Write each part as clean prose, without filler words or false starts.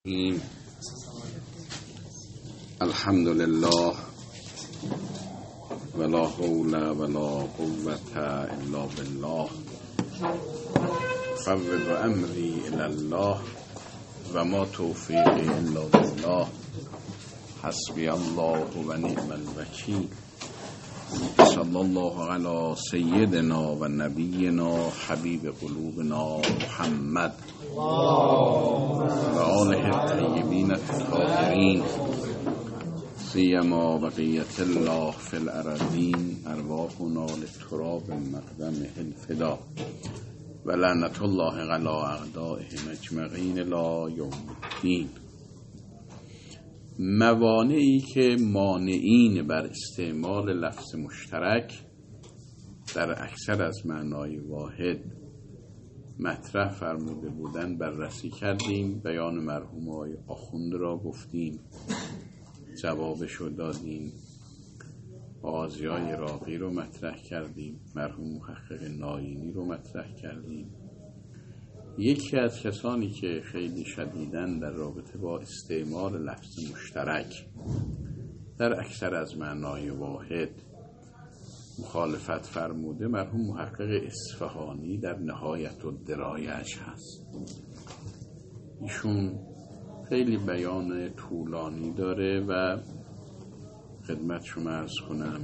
الرحیم. الحمد لله ولا حول ولا قوة الا بالله. فوض امری الی الله و ما توفیقی الا بالله. حسبی الله و نعم الوکیل. صلی الله علی سیدنا و نبینا حبیب قلوبنا محمد و آله الطیبین الطاهرین سیما بقیت الله فی الارضین. ارواحنا للتراب مقدمه الفدا و لعنت الله علی اعدائهم اجمعین لا یوم الدین. موانعی که مانعین بر استعمال لفظ مشترک در اکثر از معنای واحد مطرح فرموده بودن بررسی کردیم. بیان مرحوم آقای آخوند را گفتیم، جوابشو دادیم. آغازیای راقی رو مطرح کردیم، مرحوم محقق ناینی رو مطرح کردیم. یکی از کسانی که خیلی شدیداً در رابطه با استعمال لفظ مشترک در اکثر از معنای واحد مخالفت فرموده مرحوم محقق اصفهانی در نهایت الدرایه‌اش هست. ایشون خیلی بیان طولانی داره و خدمت شما عرض کنم،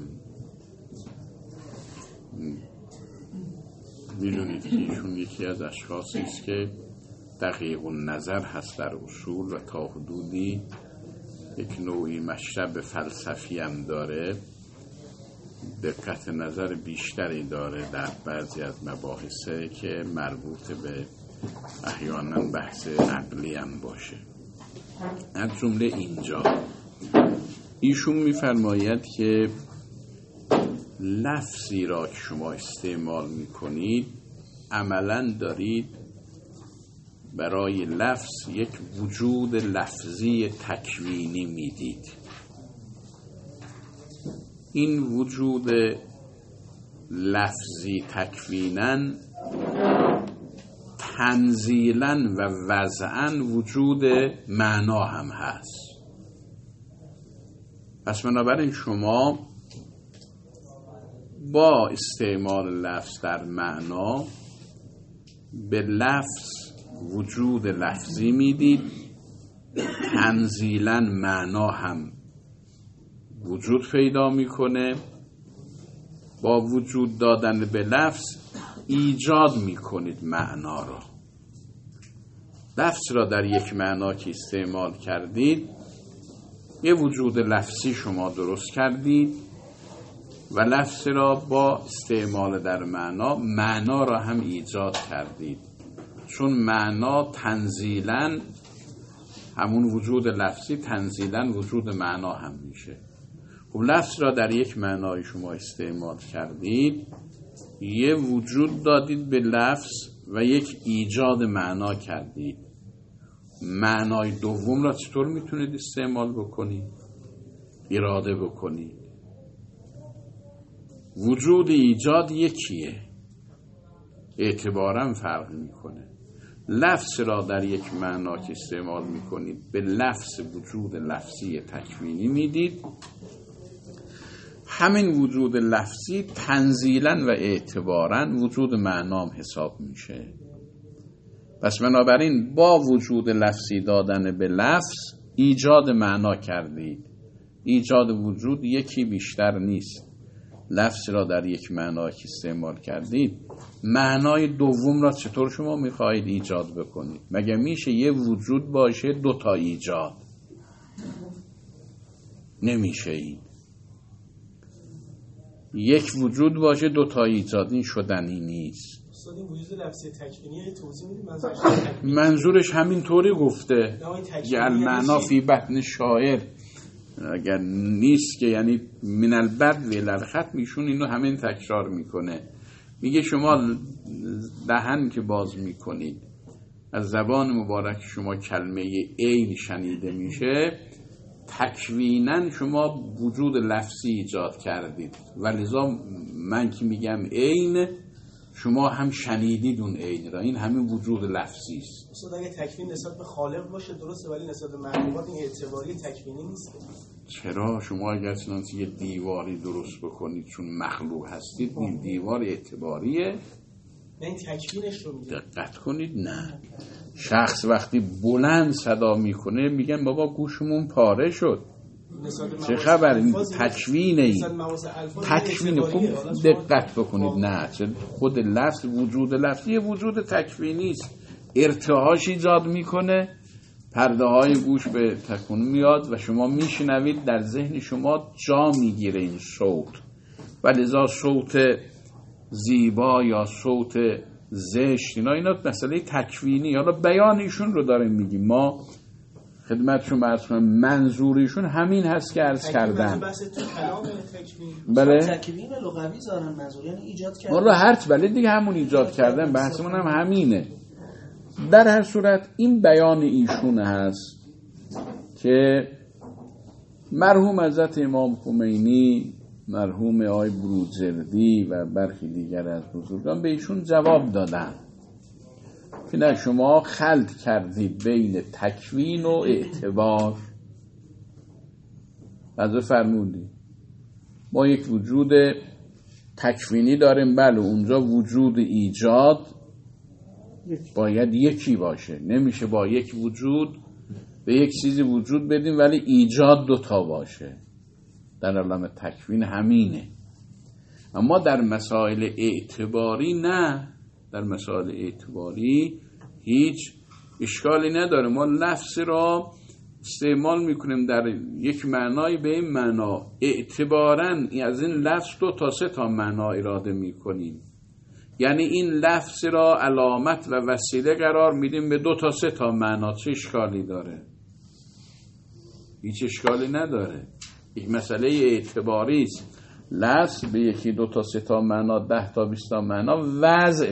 میدونید که ایشون یکی از اشخاصی است که دقیق النظر هست در اصول و تا حدودی یک نوعی مشرب فلسفی هم داره، دقت نظر بیشتری داره در بعضی از مباحثه که مربوط به احیانا بحث عقلی هم باشه. از جمله اینجا ایشون میفرماید که لفظی را که شما استعمال میکنید عملاً دارید برای لفظ یک وجود لفظی تکوینی میدید. این وجود لفظی تکویناً تنزیلاً و وضعاً وجود معنا هم هست. پس بنابراین شما با استعمال لفظ در معنا به لفظ وجود لفظی میدید، تنزیلاً معنا هم وجود پیدا میکنه. با وجود دادن به لفظ ایجاد میکنید معنا را. لفظ را در یک معنا که استعمال کردید یه وجود لفظی شما درست کردید و لفظ را با استعمال در معنا را هم ایجاد کردید، چون معنا تنزیلاً همون وجود لفظی تنزیلاً وجود معنا هم میشه. خب لفظ را در یک معنای شما استعمال کردید، یه وجود دادید به لفظ و یک ایجاد معنا کردید. معنای دوم را چطور میتونید استعمال بکنید؟ اراده بکنید. وجود ایجاد یکیه، اعتباراً فرق میکنه. لفظ را در یک معنا که استعمال میکنید به لفظ وجود لفظی تکوینی میدید، همین وجود لفظی تنزیلاً و اعتباراً وجود معنام حساب میشه. پس بنابراین با وجود لفظی دادن به لفظ ایجاد معنا کردید. ایجاد وجود یکی بیشتر نیست. لفظ را در یک معنا که استعمال کردید، معنای دوم را چطور شما میخواهید ایجاد بکنید؟ مگه میشه یه وجود باشه دو تا ایجاد؟ نمیشه. این یک وجود باشه دو تا ایجاد، این شدنی نیست. استاد این وجود لفظی تکوینی توضیح میدید؟ منظورش همین طوری گفته که المعنا فی بطن شاعر، اگر نیست که یعنی من البدو الی الختم، ایشون اینو همین تکرار میکنه. میگه شما دهن که باز میکنید از زبان مبارک شما کلمه عین شنیده میشه، تکویناً شما وجود لفظی ایجاد کردید. ولذا من که میگم عین، شما هم شنیدید اون عین را. این همین وجود لفظی است. استاد اگه تکوین نسبت به خالق باشه درسته، ولی نسبت به مخلوقات این اعتباری تکوینی نیست. چرا؟ شما اگر چنانچه یه دیواری درست بکنید چون مخلوق هستید، این دیوار اعتباریه. این تکوینش رو میگه. دقت کنید. نه، شخص وقتی بلند صدا میکنه میگن بابا گوشمون پاره شد. چه خبر؟ این تکوینه. این تکوینه. خوب دقت بکنید. نه، خود لفظ، وجود لفظی وجود تکوینی است. ارتعاش ایجاد میکنه، پرده های گوش به تکون میاد و شما میشنوید، در ذهن شما جا میگیره این صوت. و لذا صوت زیبا یا صوت زشت اینا مسئله تکوینی. حالا بیان ایشون رو داریم میگیم. ما خدمتشون عرض کنم منظوریشون همین هست که عرض کردن. بله. تکوین لغوی زارن منظور یعنی ایجاد کردن. والله هرچ بله دیگه همون ایجاد کردن. بحثمون هم همینه. در هر صورت این بیان ایشون هست که مرحوم حضرت امام خمینی، مرحوم آقای بروجردی و برخی دیگر از بزرگان به ایشون جواب دادن که نه، شما خلط کردید بین تکوین و اعتبار. از فرمودی ما یک وجود تکوینی داریم، بله اونجا وجود ایجاد باید یکی باشه. نمیشه با یک وجود به یک چیزی وجود بدیم ولی ایجاد دوتا باشه. در عالم تکوین همینه. اما در مسائل اعتباری نه. در مسائل اعتباری هیچ اشکالی نداره. ما لفظ را استعمال میکنیم در یک معنای به این معنا، اعتباراً از این لفظ 2 تا 3 تا معنا اراده میکنیم. یعنی این لفظ را علامت و وسیله قرار میدیم به 2 تا 3 تا معنا. چه اشکالی داره؟ هیچ اشکالی نداره. یک مسئله اعتباری است. لفظ به 1 2 تا 3 تا معنا، 10 تا 20 تا معنا وضع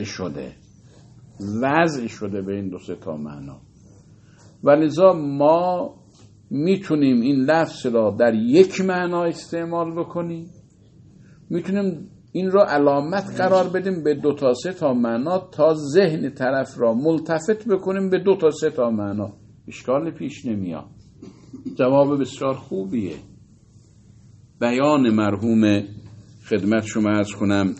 شده به این 2 3 تا معنا. ولذا ما میتونیم این لفظ را در یک معنا استعمال بکنیم، میتونیم این را علامت قرار بدیم به 2 تا 3 تا معنا تا ذهن طرف را ملتفت بکنیم به 2 تا 3 تا معنا. اشکال پیش نمیاد. جواب بسیار خوبیه. بیان مرحوم خدمت شما عرض کنم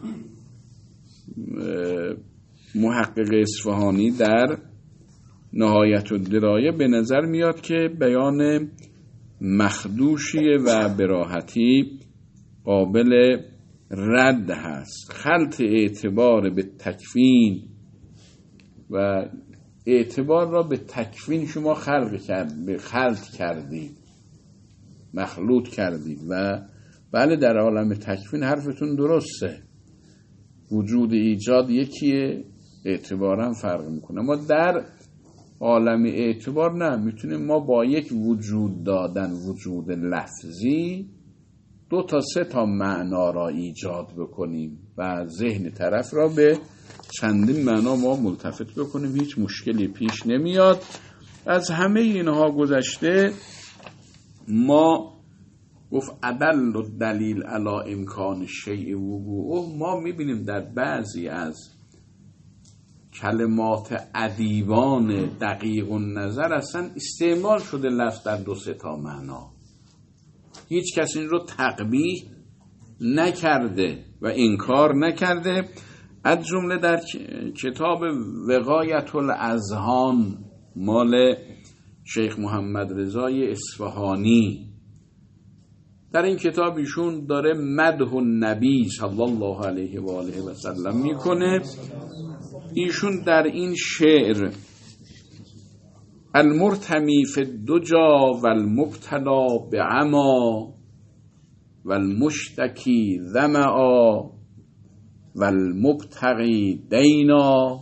محقق اصفهانی در نهایت الدرایه به نظر میاد که بیان مخدوشیه و به راحتی قابل رد هست. خلط اعتبار به تکوین و اعتبار را به تکوین شما خلط کردید، مخلوط کردید. و بله در عالم تکوین حرفتون درسته، وجود ایجاد یکیه، اعتبارا فرق میکنه. اما در عالم اعتبار نه، میتونیم ما با یک وجود دادن، وجود لفظی، 2 تا 3 تا معنا را ایجاد بکنیم و ذهن طرف را به چندین معنا ما ملتفت بکنیم. هیچ مشکلی پیش نمیاد. از همه اینها گذشته ما گفت عدل و دلیل علی امکان شیء وقوعه. ما میبینیم در بعضی از کلمات ادیبان دقیق النظر اصلا استعمال شده لفظ در 2 3 تا معنا. هیچ کس این رو تقبیح نکرده و انکار نکرده. از جمله در کتاب وقایت الاذهان مال شیخ محمد رضای اصفهانی، در این کتاب ایشون داره مدح النبی صلی الله علیه و آله و سلم میکنه. ایشون در این شعر المرتمی فی الدجا والمبتلا بعما والمشتکی ظمآ والمبتغی دینا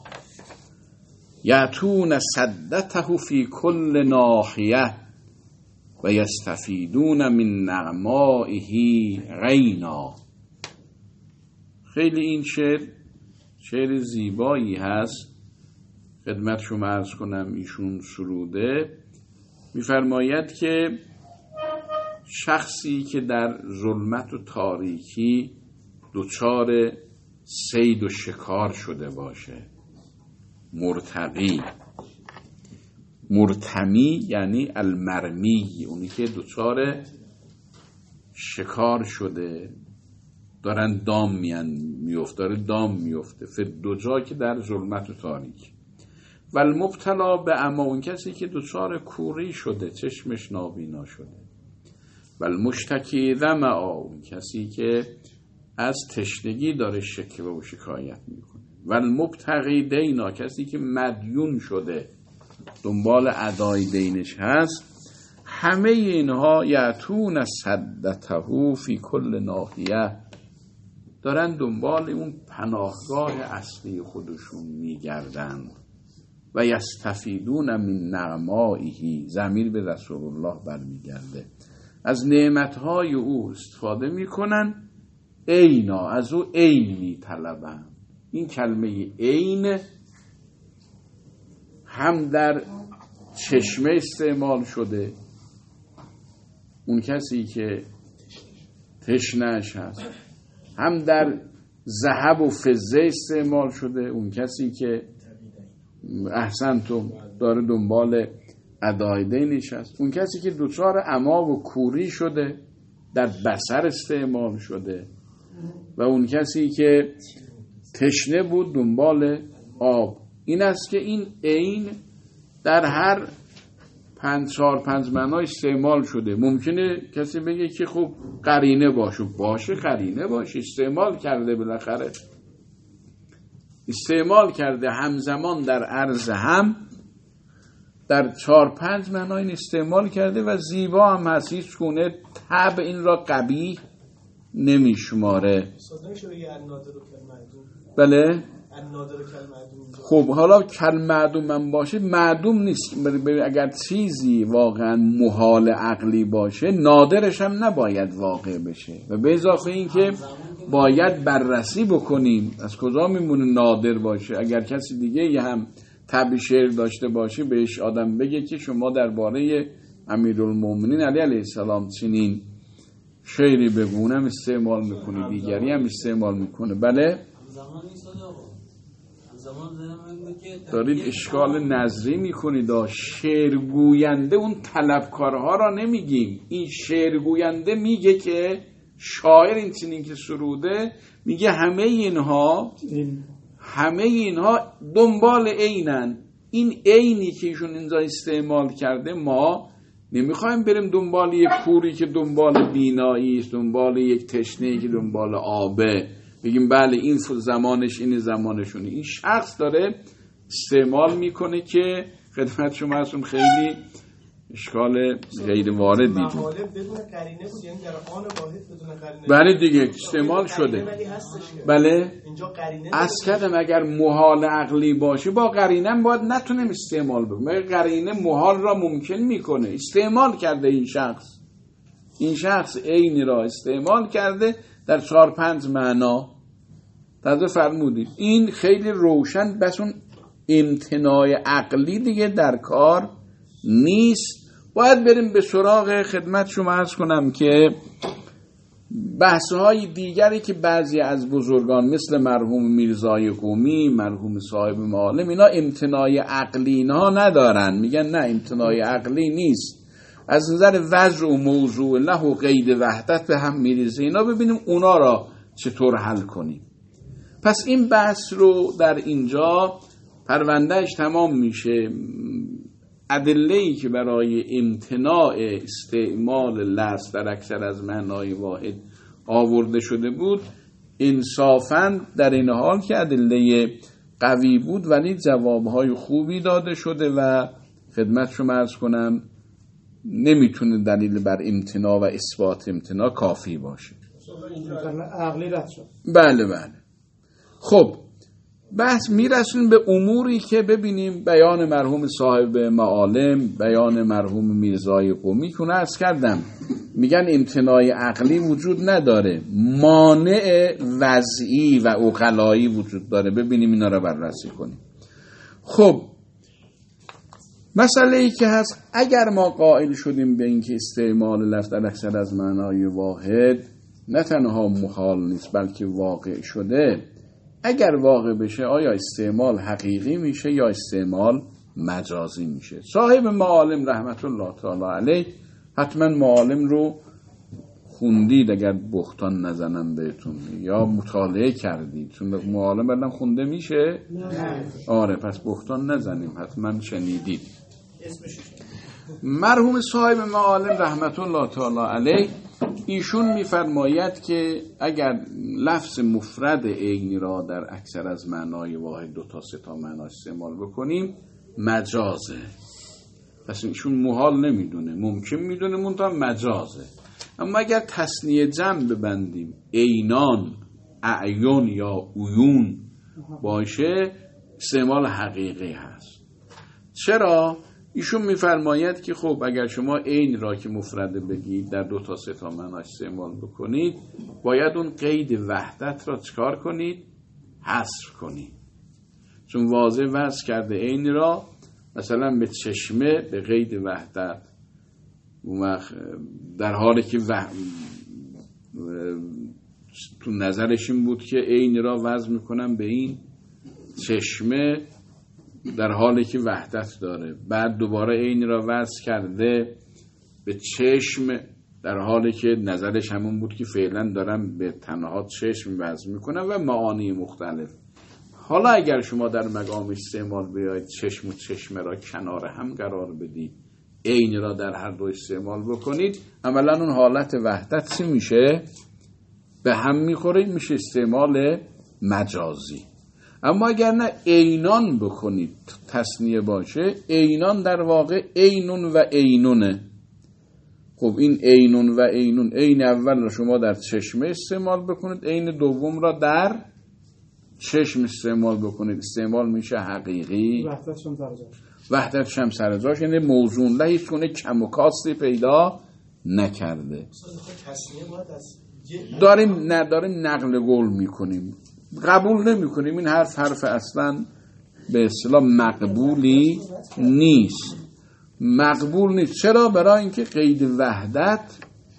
یأتون سدته فی کل ناحیه و یستفیدون من نغمائه غینا. خیلی این شعر زیبایی هست. خدمت شما عرض کنم ایشون سروده میفرماید که شخصی که در ظلمت و تاریکی دچار صید و شکار شده باشه. مرتقی، مرتمی یعنی المرمی، اونی که دچار شکار شده، دارن دام میفته، داره دام میفته، فدوجا که در ظلمت و تاریک. و المبتلا به اما، اون کسی که دچار کوری شده، چشمش نابینا شده. و المشتکی ظمآ، اون کسی که از تشنگی داره شکوه و شکایت میکنه. و المبتغی دینا، کسی که مدیون شده دنبال ادای دینش هست. همه اینها یأتون سدته فی کل ناحیه، دارن دنبال اون پناهگاه اصلی خودشون میگردن. و یستفیدون من نعمائه، ضمیر به رسول الله برمیگرده، از نعمتهای او استفاده میکنن. عینا، از او عین میطلبن. این کلمه عین هم در چشمه استعمال شده، اون کسی که تشنه‌اش هست، هم در ذهب و فضه استعمال شده، اون کسی که احسنتم داره دنبال ادای دینش هست، اون کسی که دچار عما و کوری شده در بصر استعمال شده، و اون کسی که تشنه بود دنبال آب. این است که این عین در هر 4-5 معنا استعمال شده. ممکنه کسی بگه که خب قرینه باشه، قرینه باشه، استعمال کرده، بالاخره استعمال کرده همزمان در عرض هم در 4-5 معنا این استعمال کرده و زیبا هم هست. هیچ گونه طبع این را قبیح نمیشماره. بله. خب حالا کالمعدوم هم باشه، معدوم نیست. اگر چیزی واقعا محال عقلی باشه، نادرش هم نباید واقع بشه. و به اضافه این که باید بررسی بکنیم از کجا میمونه نادر باشه. اگر کسی دیگه یه هم طبع شعر داشته باشه، بهش آدم بگه که شما درباره امیرالمومنین علی علیه السلام چنین شعری بگونم استعمال میکنه، دیگری هم استعمال میکنه. بله دارید اشکال نظری میکنید. شعرگوینده اون طلبکارها را نمیگیم. این شعرگوینده میگه که شاعر این چنین که سروده، میگه همه اینها دنبال عینن. این عینی که ایشون اینجا استعمال کرده، ما نمیخوایم بریم دنبال یک کوری که دنبال بینایی است، دنبال یک تشنه‌ای که دنبال آبه، بگیم بله این زمانش اینه، زمانشونه. این شخص داره استعمال میکنه که خدمت شما هستون خیلی اشکال غیر واردی بود. بدون قرینه بود، یعنی در آن واحد بدون قرینه. بله دیگه استعمال شده. بله از کدم اگر محال عقلی باشه با قرینه هم باید نتونیم استعمال بکنیم. قرینه محال را ممکن میکنه. استعمال کرده این شخص عینی را استعمال کرده در 4-5 معنا. تازه فرمودید این خیلی روشن، بس اون امتناع عقلی دیگه در کار نیست. باید بریم به سراغ خدمت شما عرض کنم که بحث‌های دیگری که بعضی از بزرگان مثل مرحوم میرزای قمی، مرحوم صاحب معالم، اینا امتناع عقلی اینها ندارن. میگن نه امتناع عقلی نیست، از نظر وضع و موضوع له و قید وحدت به هم میریزه. اینا ببینیم اونا را چطور حل کنیم. پس این بحث رو در اینجا پروندهش تمام میشه. ادله‌ای که برای امتناع استعمال لفظ در اکثر از معنای واحد آورده شده بود، انصافاً در این حال که ادله قوی بود ولی جوابهای خوبی داده شده و خدمت شما عرض کنم نمیتونه دلیل بر امتناع و اثبات امتناع کافی باشه. عقلی رد شد. بله. خب بحث میرسون به اموری که ببینیم بیان مرحوم صاحب معالم، بیان مرحوم میرزای قمی که عرض کردم، میگن امتناع عقلی وجود نداره، مانع وضعی و عقلایی وجود داره. ببینیم اینا رو بررسی کنیم. خب مسئله ای که هست، اگر ما قائل شدیم به اینکه استعمال لفظ در اکثر از معنای واحد نه تنها محال نیست بلکه واقع شده، اگر واقع بشه آیا استعمال حقیقی میشه یا استعمال مجازی میشه. صاحب معالم رحمت الله تعالی علیه، حتما معالم رو خوندید اگر بهتان نزنم بهتون، یا مطالعه کردید، چون معالم بعدم خونده میشه. آره پس بهتان نزنیم، حتما شنیدید. مرحوم صاحب معالم رحمت الله تعالی علیه ایشون میفرماید که اگر لفظ مفرد عینی را در اکثر از معنای واحد 2 تا 3 تا معنا استعمال بکنیم مجازه. پس ایشون محال نمیدونه، ممکن میدونه، منتها مجازه. اما اگر تثنیه جمع ببندیم، عینان، اعیون یا عیون باشه، استعمال حقیقی هست. چرا؟ ایشون میفرماید که خب اگر شما عین را که مفرده بگید در 2 تا 3 تا معنا استعمال بکنید، باید اون قید وحدت را چکار کنید؟ حذف کنید. چون واضح وضع کرده عین را مثلا به چشمه به قید وحدت، در حالی که تو نظرش این بود که عین را وضع میکنم به این چشمه در حالی که وحدت داره، بعد دوباره عین را وضع کرده به چشم در حالی که نظرش همون بود که فعلا دارم به تنها چشم وضع میکنم و معانی مختلف. حالا اگر شما در مقام استعمال بیاید چشم و چشمه را کنار هم قرار بدید، عین را در هر دو استعمال بکنید، عملا اون حالت وحدت چی میشه؟ به هم میخوره، میشه استعمال مجازی. اما اگر نه عینان بکنید، تثنیه باشه، عینان در واقع عینون و عینونه. خب این عینون و عینون، عین اول را شما در چشمه استعمال بکنید، عین دوم را در چشم استعمال بکنید، استعمال میشه حقیقی، وحدتش هم سر جاش، یعنی موزون له، هیچ گونه کم و کاستی پیدا نکرده. داریم نقل قول میکنیم، قبول نمیکنیم. این حرف اصلا به اصطلاح مقبولی نیست. مقبول نیست. چرا؟ برای اینکه قید وحدت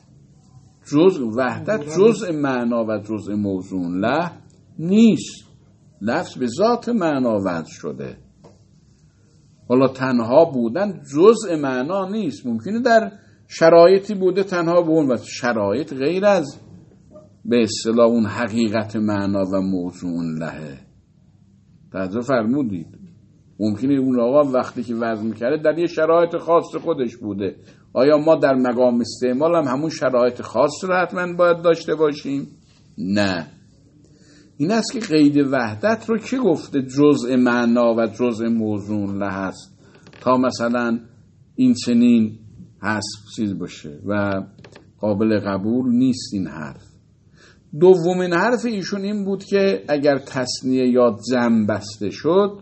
جزء معنا و جزء موزون له نیست. لفظ به ذات معنا وضع شده. حالا تنها بودن جزء معنا نیست. ممکنه در شرایطی بوده تنها بودن و شرایط غیر از به اصطلاح اون حقیقت معنا و موضوع لهه. توجه فرمودید؟ ممکنه اون آقا وقتی که وضع میکرده در یه شرایط خاص خودش بوده. آیا ما در مقام استعمال هم همون شرایط خاص رو حتما باید داشته باشیم؟ نه. این است که قید وحدت رو که گفته جزء معنا و جزء موضوع له هست تا مثلا این چنین حذف چیز باشه و قابل قبول نیست این حرف. دومین حرف ایشون این بود که اگر تثنیه یا جمع بسته شد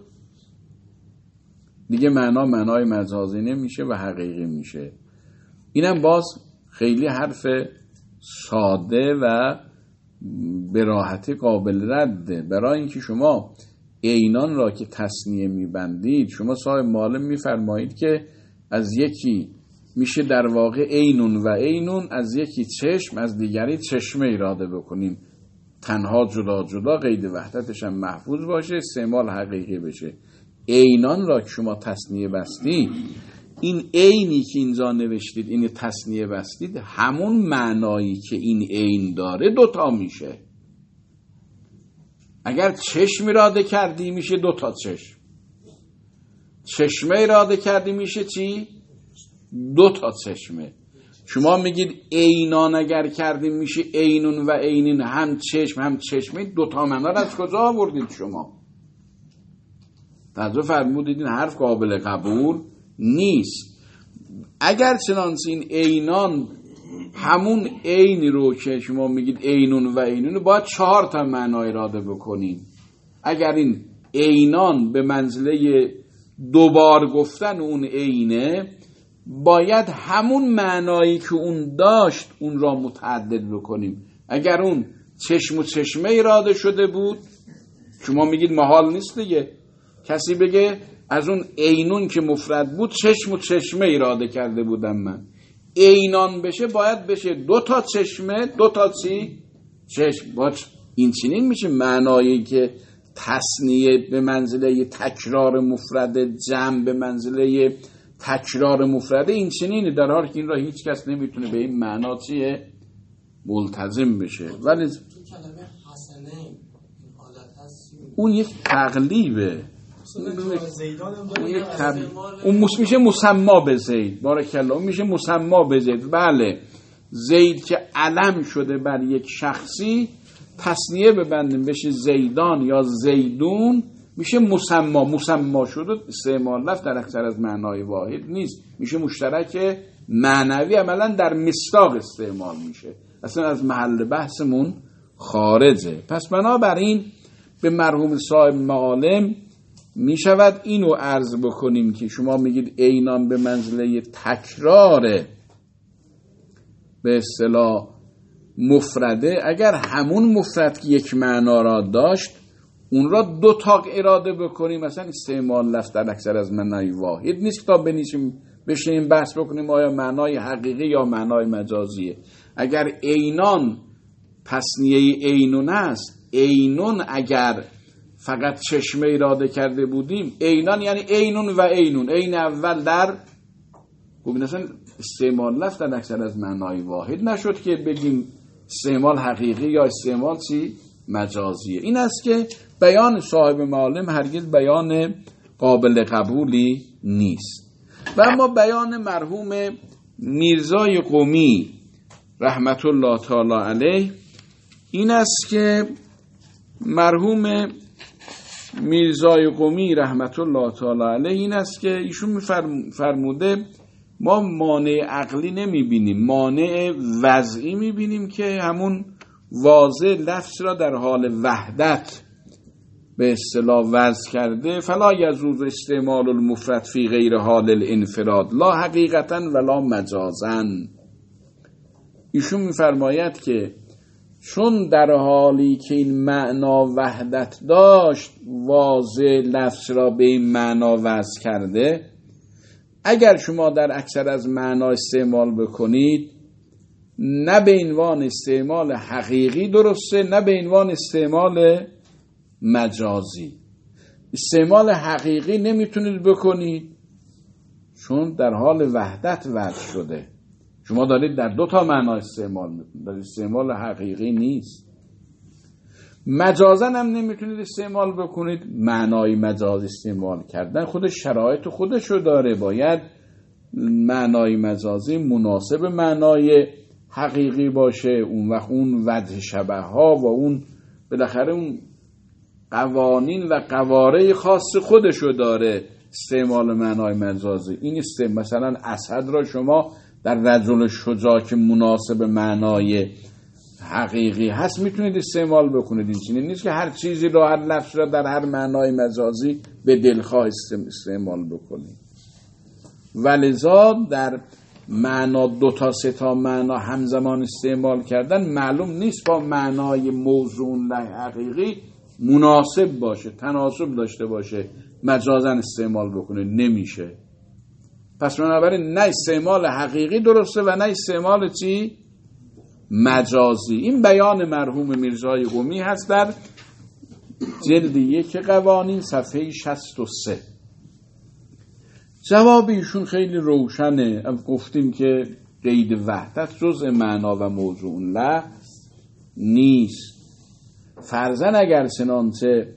دیگه معنای مجازی نمیشه و حقیقی میشه. اینم باز خیلی حرف ساده و به راحتی قابل رده. برای اینکه شما عینان را که تثنیه میبندید، شما صاحب معالم میفرمایید که از یکی میشه در واقع عینون و عینون، از یکی چشم از دیگری چشمه اراده بکنیم، تنها جدا جدا قید وحدتش هم محفوظ باشه، استعمال حقیقی بشه. عینان را که شما تثنیه بستید، این عینی که اینجا نوشتید این تثنیه بستید، همون معنایی که این عین داره دوتا میشه. اگر چشم اراده کردی میشه دوتا چشم، چشمه اراده کردی میشه چی؟ دوتا چشمه. شما میگید عینان اگر کردیم میشه عینون و عینین، هم چشم هم چشمه، دوتا معنا را از کجا آوردید شما؟ توجه فرمودید؟ این حرف قابل قبول نیست. اگر چنانچه این عینان همون عینی رو که شما میگید عینون و عینون، باید 4 تا معنا اراده بکنین. اگر این عینان به منزله دوبار گفتن اون عینه، باید همون معنایی که اون داشت اون را متعدد بکنیم. اگر اون چشم و چشمه اراده شده بود، شما میگید محال نیست دیگه کسی بگه از اون عینون که مفرد بود چشم و چشمه اراده کرده بودم من. عینان بشه باید بشه 2 تا چشمه، 2 تا چی؟ چشم. با این چنین میشه معنایی که تثنیه به منزله تکرار مفرد، جمع به منزله تکرار مفرده، این چنینه، در حالی که این را هیچ کس نمیتونه به این معنا چیه ملتزم بشه. ولی تو کلمه حسنه این حالت هست، اون یک تقلیبه، اون میشه مسما به زید. بارک الله، اون میشه مسما به زید. بله، زید که علم شده بر یک شخصی، تثنیه ببندیم بشه زیدان یا زیدون، میشه مسما شده. استعمال لفظ در اکثر از معنای واحد نیست، میشه مشترک معنوی، عملا در مصداق استعمال میشه، اصلا از محل بحثمون خارجه. پس بنابراین به مرحوم صاحب معالم میشود اینو عرض بکنیم که شما میگید اینان به منزله تکرار به اصطلاح مفرده، اگر همون مفرد که یک معنا را داشت اون را دو تا اراده بکنیم، مثلا استعمال لفظ در اکثر از معنای واحد نیست که تا بشینیم بحث بکنیم آیا معنای حقیقی یا معنای مجازیه. اگر اینان تثنیه اینون است، اینون اگر فقط چشمه اراده کرده بودیم، اینان یعنی اینون و اینون، این اول در خوبین اصلا استعمال لفظ در اکثر از معنای واحد نشد که بگیم استعمال حقیقی یا استعمال چی؟ مجازیه. این است که بیان صاحب معالم هرگز بیان قابل قبولی نیست. و اما بیان مرحوم میرزای قمی رحمت الله تعالی علیه این است که مرحوم میرزای قمی رحمت الله تعالی علیه این است که ایشون فرموده ما مانع عقلی نمیبینیم، مانع وضعی میبینیم که همون واضح لفظ را در حال وحدت به اصطلاح وضع کرده. فلا یجوز استعمال المفرد فی غیر حال الانفراد لا حقیقتا ولا مجازا. ایشون میفرماید که چون در حالی که این معنا وحدت داشت واضح لفظ را به این معنا وضع کرده، اگر شما در اکثر از معنا استعمال بکنید نه به عنوان استعمال حقیقی درسته، نه به عنوان استعمال مجازی. استعمال حقیقی نمیتونید بکنید چون در حال وحدت وضع شده، شما دارید در دو تا معنا استعمال میکنید، در استعمال حقیقی نیست. مجازا هم نمیتونید استعمال بکنید، معنای مجاز استعمال کردن خودش شرایط خودشو داره، باید معنای مجازی مناسب معنای حقیقی باشه، اون وقت اون وجه شبه ها و اون بالاخره اون قوانین و قواره خاص خودشو داره استعمال معنای مجازی. این مثلا اسد را شما در رجل شجاع که مناسب معنای حقیقی هست میتونید استعمال بکنید. این چنین نیست که هر چیزی رو، هر لفظ را در هر معنای مجازی به دلخواه استعمال بکنید. ولذا در معنا دو تا سه تا معنا همزمان استعمال کردن معلوم نیست با معنای موضوع حقیقی مناسب باشه، تناسب داشته باشه، مجازا استعمال بکنه نمیشه. پس بنابراین نه استعمال حقیقی درسته و نه استعمال چی؟ مجازی. این بیان مرحوم میرزای قمی هست در جلد 1 قوانین صفحه 63. جواب ایشون خیلی روشنه. گفتیم که قید وحدت جزء معنا و موضوع لفظ نیست. فرضاً اگر چنانچه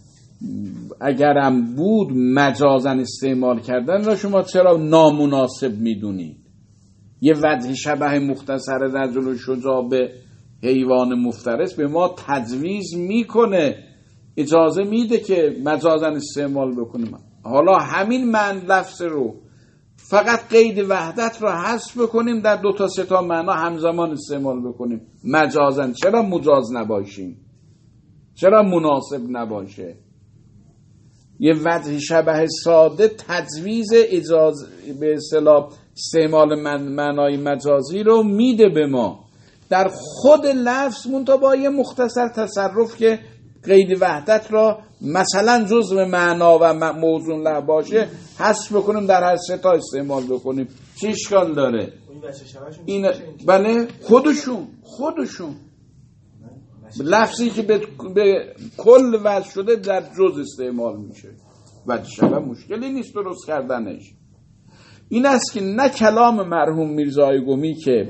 اگرم بود مجازاً استعمال کردن را شما چرا نامناسب میدونید؟ یه وجه شبه مختصر رجل شجاع به حیوان مفترس به ما تجویز میکنه، اجازه میده که مجازاً استعمال بکنیم. حالا همین معنی لفظ رو فقط قید وحدت رو حذف بکنیم، در دو تا سه تا معنا همزمان استعمال بکنیم مجازاً، چرا مجاز نباشیم؟ چرا مناسب نباشه؟ یه وجه شبه ساده تجویز اجازه به اصطلاح استعمال معنای مجازی رو میده به ما در خود لفظ، منتها با یه مختصر تصرف که قید وحدت را مثلا جزء معنا و موضوع لفظ باشه حذف بکنیم، در هر سه تا استعمال بکنیم. چه اشکال داره؟ این بله خودشون لفظی که به کل وضع شده در جز استعمال میشه و شبه مشکلی نیست درست کردنش. این است که نه کلام مرحوم میرزای گمی که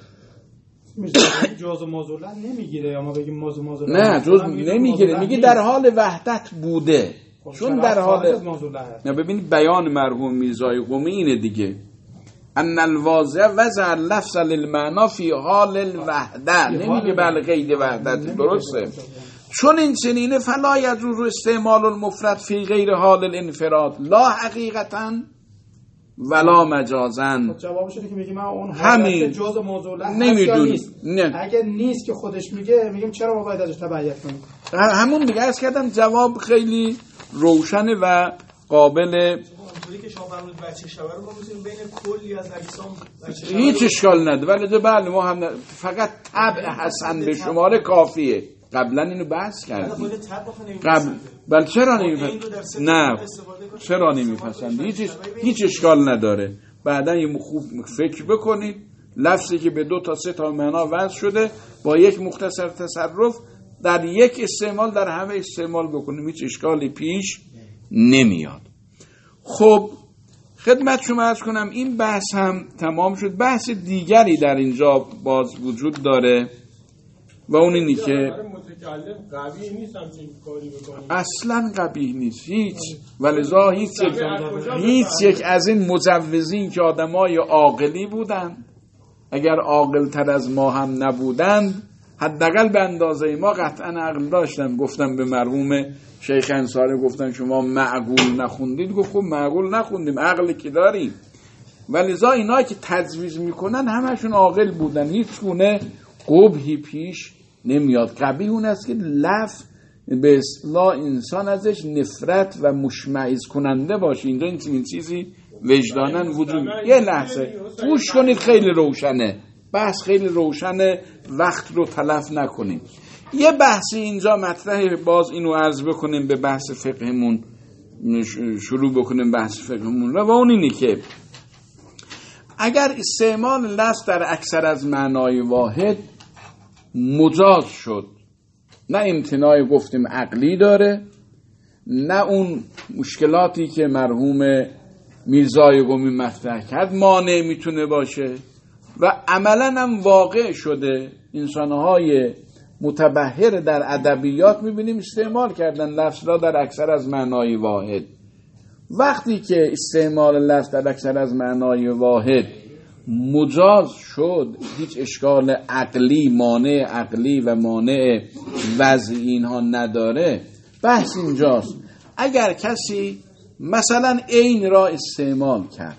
جز و موضوع نمیگیره، یا ما بگیم موضوع نه جز نمیگیره، میگه در حال وحدت بوده، چون در حال نه. ببینید بیان مرحوم میرزای قمی اینه دیگه، ان الواضع وضع اللفظ للمعنا فی حال الوحده، نمیگه بل قید وحدت. درسته؟ چون این چنینه فلا یجوز استعمال المفرد فی غیر حال الانفراد لا حقیقتا ولا مجازا. جوابش اینه که میگیم اون همین جزء موضوع نمیدونی. اگه نیست که خودش میگیم چرا ما باید ازش تبعیت کنیم؟ همون دیگه عرض کردم جواب خیلی روشنه و قابل. اونطوری که شما فرمودید بچه شبه رو ما می‌تونیم بین کلی از اجسام هیچ اشکال نداره. بله ما هم فقط طبع حسن به شماره کافیه. قبلا اینو بحث کردیم. بله چرا نمیپسند؟ نه چرا نمیپسند؟ هیچ اشکال نداره. بعدا یه خوب فکر بکنید لفظی که به 2 تا 3 تا معنا وضع شده با یک مختصر تصرف در یک استعمال در همه استعمال بکنیم، هیچ اشکالی پیش نمیاد. خب خدمت شما عرض کنم این بحث هم تمام شد. بحث دیگری در اینجا باز وجود داره و اون اینی که متکلم قبیح نیست همچین کاری بکنه، اصلا قبیح نیست هیچ. ولذا هیچ یک از این مجوزین که آدمای عاقلی بودن، اگر عاقل تر از ما هم نبودند حداقل به اندازه ما قطعا عقل داشتن. گفتم به مرحوم شیخ انصاری گفتن شما معقول نخوندید، گفت خب معقول نخوندیم، عقل که داریم. ولذا اینا که تجویز میکنن همشون عاقل بودن، هیچ گونه قبحی پیش نمیاد. قبیح اون است که لفظ به اصطلاح انسان ازش نفرت و مشمئز کننده باشه. اینجا این چیزی وجدانن وجود. یه لحظه گوش کنید، خیلی روشنه بحث، خیلی روشنه، وقت رو تلف نکنیم. یه بحثی اینجا مطرحه، باز اینو عرض بکنیم به بحث فقهمون، شروع بکنیم بحث فقهمون و اون اینی که اگر استعمال لفظ در اکثر از معنای واحد مجاز شد، نه امتناع گفتیم عقلی داره، نه اون مشکلاتی که مرحوم میرزای قمی مطرح کرد مانع میتونه باشه و عملا هم واقع شده. انسانهای متبحر در ادبیات میبینیم استعمال کردن لفظ را در اکثر از معنای واحد. وقتی که استعمال لفظ در اکثر از معنای واحد مجاز شد، هیچ اشکال عقلی، مانع عقلی و مانع وضعی اینها نداره. بحث اینجاست اگر کسی مثلا عین را استعمال کرد،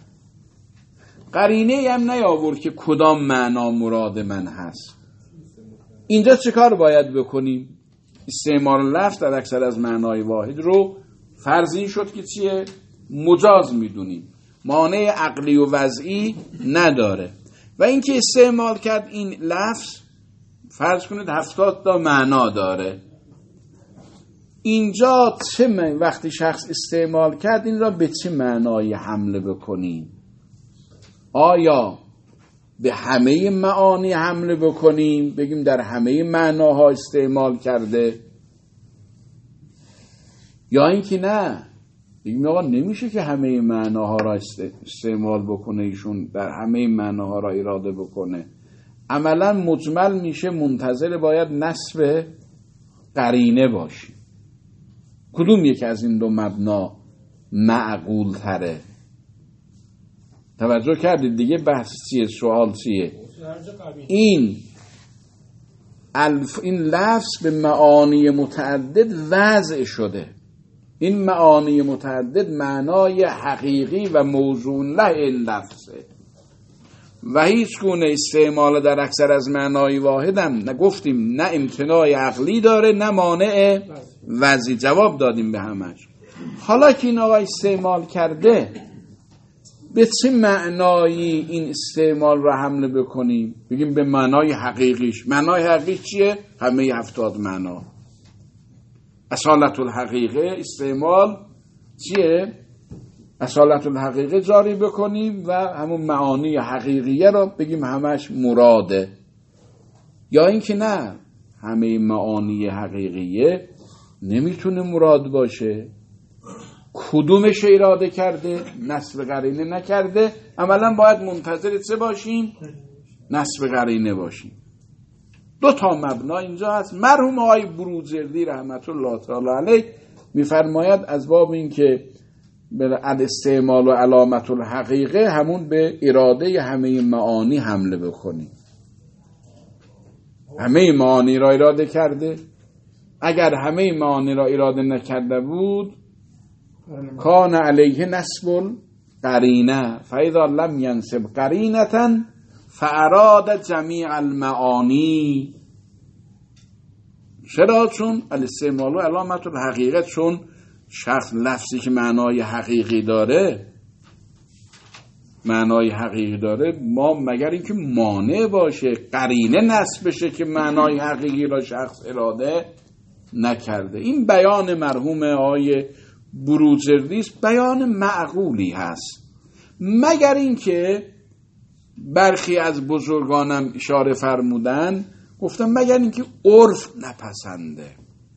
قرینه هم نیاورد که کدام معنا مراد من هست، اینجا چه کار باید بکنیم؟ استعمال لفظ در اکثر از معنای واحد رو فرضی شد که چیه؟ مجاز میدونیم، مانع عقلی و وضعی نداره. و اینکه استعمال کرد این لفظ فرض کنید 70 تا معنا داره، اینجا چه وقتی شخص استعمال کرد این را به چه معنایی حمله بکنیم؟ آیا به همه معانی حمله بکنیم، بگیم در همه معناها استعمال کرده، یا اینکه نه بگیم آقا نمیشه که همه معناها را استعمال بکنه، ایشون در همه معناها را اراده بکنه. عملا مجمل میشه منتظر باید نصب قرینه باشی. کدوم یک از این دو مبنا معقول تره؟ توجه کردید دیگه بحث چیه؟ سوال چیه؟ این لفظ به معانی متعدد وضع شده، این معانی متعدد معنای حقیقی و موضوع له این لفظه و هیچ گونه استعمال در اکثر از معنای واحدم نگفتیم نه امتناع عقلی داره نه مانع وضعی. جواب دادیم به همش. حالا که این آقا استعمال کرده به چه معنایی این استعمال را حمله بکنیم؟ بگیم به معنای حقیقیش. معنای حقیقی چیه؟ همه 70 معنا. اصالت الحقیقه استعمال چیه؟ اصالت الحقیقه جاری بکنیم و همون معانی حقیقیه را بگیم همش مراده. یا اینکه نه همه معانی حقیقیه نمیتونه مراد باشه. کدومش اراده کرده؟ نصب قرینه نکرده. عملا باید منتظر چه باشیم؟ نصب قرینه باشیم. دو تا مبنا اینجا هست. مرحوم آقای بروجردی رحمت الله تعالی علیه میفرماید از باب این که الاستعمال و علامت الحقیقه همون به اراده همه معانی حمله بکنیم. همه معانی را اراده کرده. اگر همه معانی را اراده نکرده بود کان علیه نسب قرینه فاذا لم ینسب قرینه فاراد جمیع المعانی. چرا؟ چون الاستعمال و علامت الحقیقه، چون شخص لفظی که معنای حقیقی داره ما مگر اینکه مانع باشه قرینه نصب بشه که معنای حقیقی را شخص اراده نکرده. این بیان مرحوم آقای بروجردی است، بیان معقولی هست، مگر اینکه برخی از بزرگانم اشاره فرمودن، گفتم مگر اینکه عرف نپسنده.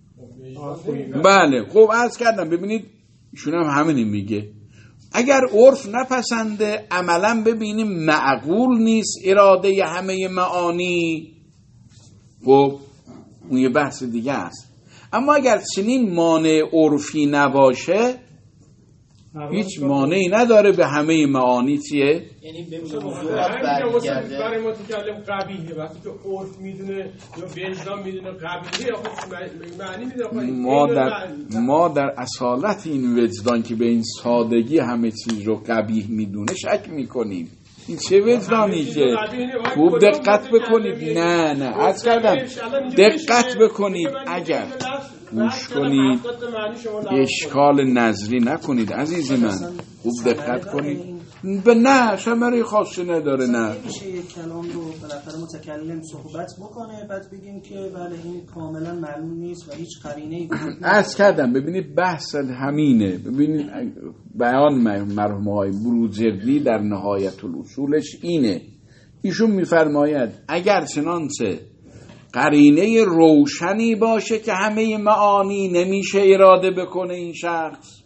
بله خب عرض کردم، ببینید ایشون هم همینی میگه، اگر عرف نپسنده عملا ببینیم معقول نیست اراده همه معانی، خب اون یه بحث دیگه است. اما اگر چنین مانع عرفی نباشه هیچ مانعی نداره به همه معانی چیه؟ یعنی به موضوعات برمیگرده. برای متکلم قبیحه وقتی که عرف میدونه یا وجدان میدونه قبیحه، معنی میدونه. ما در اصالت این وجدان که به این سادگی همه چیز رو قبیح میدونه شک میکنیم. این چه وجدانی که خوب دقت بکنید. نه عرض کردم دقت بکنید، اگر گوش کنید اشکال نظری نکنید عزیز من، خوب دقت کنید. به نه شماره خاصی نداره. نه میشه یک کلام رو بالاخره متکلم صحبت بکنه بعد بگیم که بله این کاملا معلوم نیست و هیچ قرینه‌ای عرض کردم. ببینید بحث همینه. ببینید بیان مرحوم های بروجردی در نهایت الاصولش اینه، ایشون میفرماید اگر چنانچه قرینه روشنی باشه که همه معانی نمیشه اراده بکنه این شخص،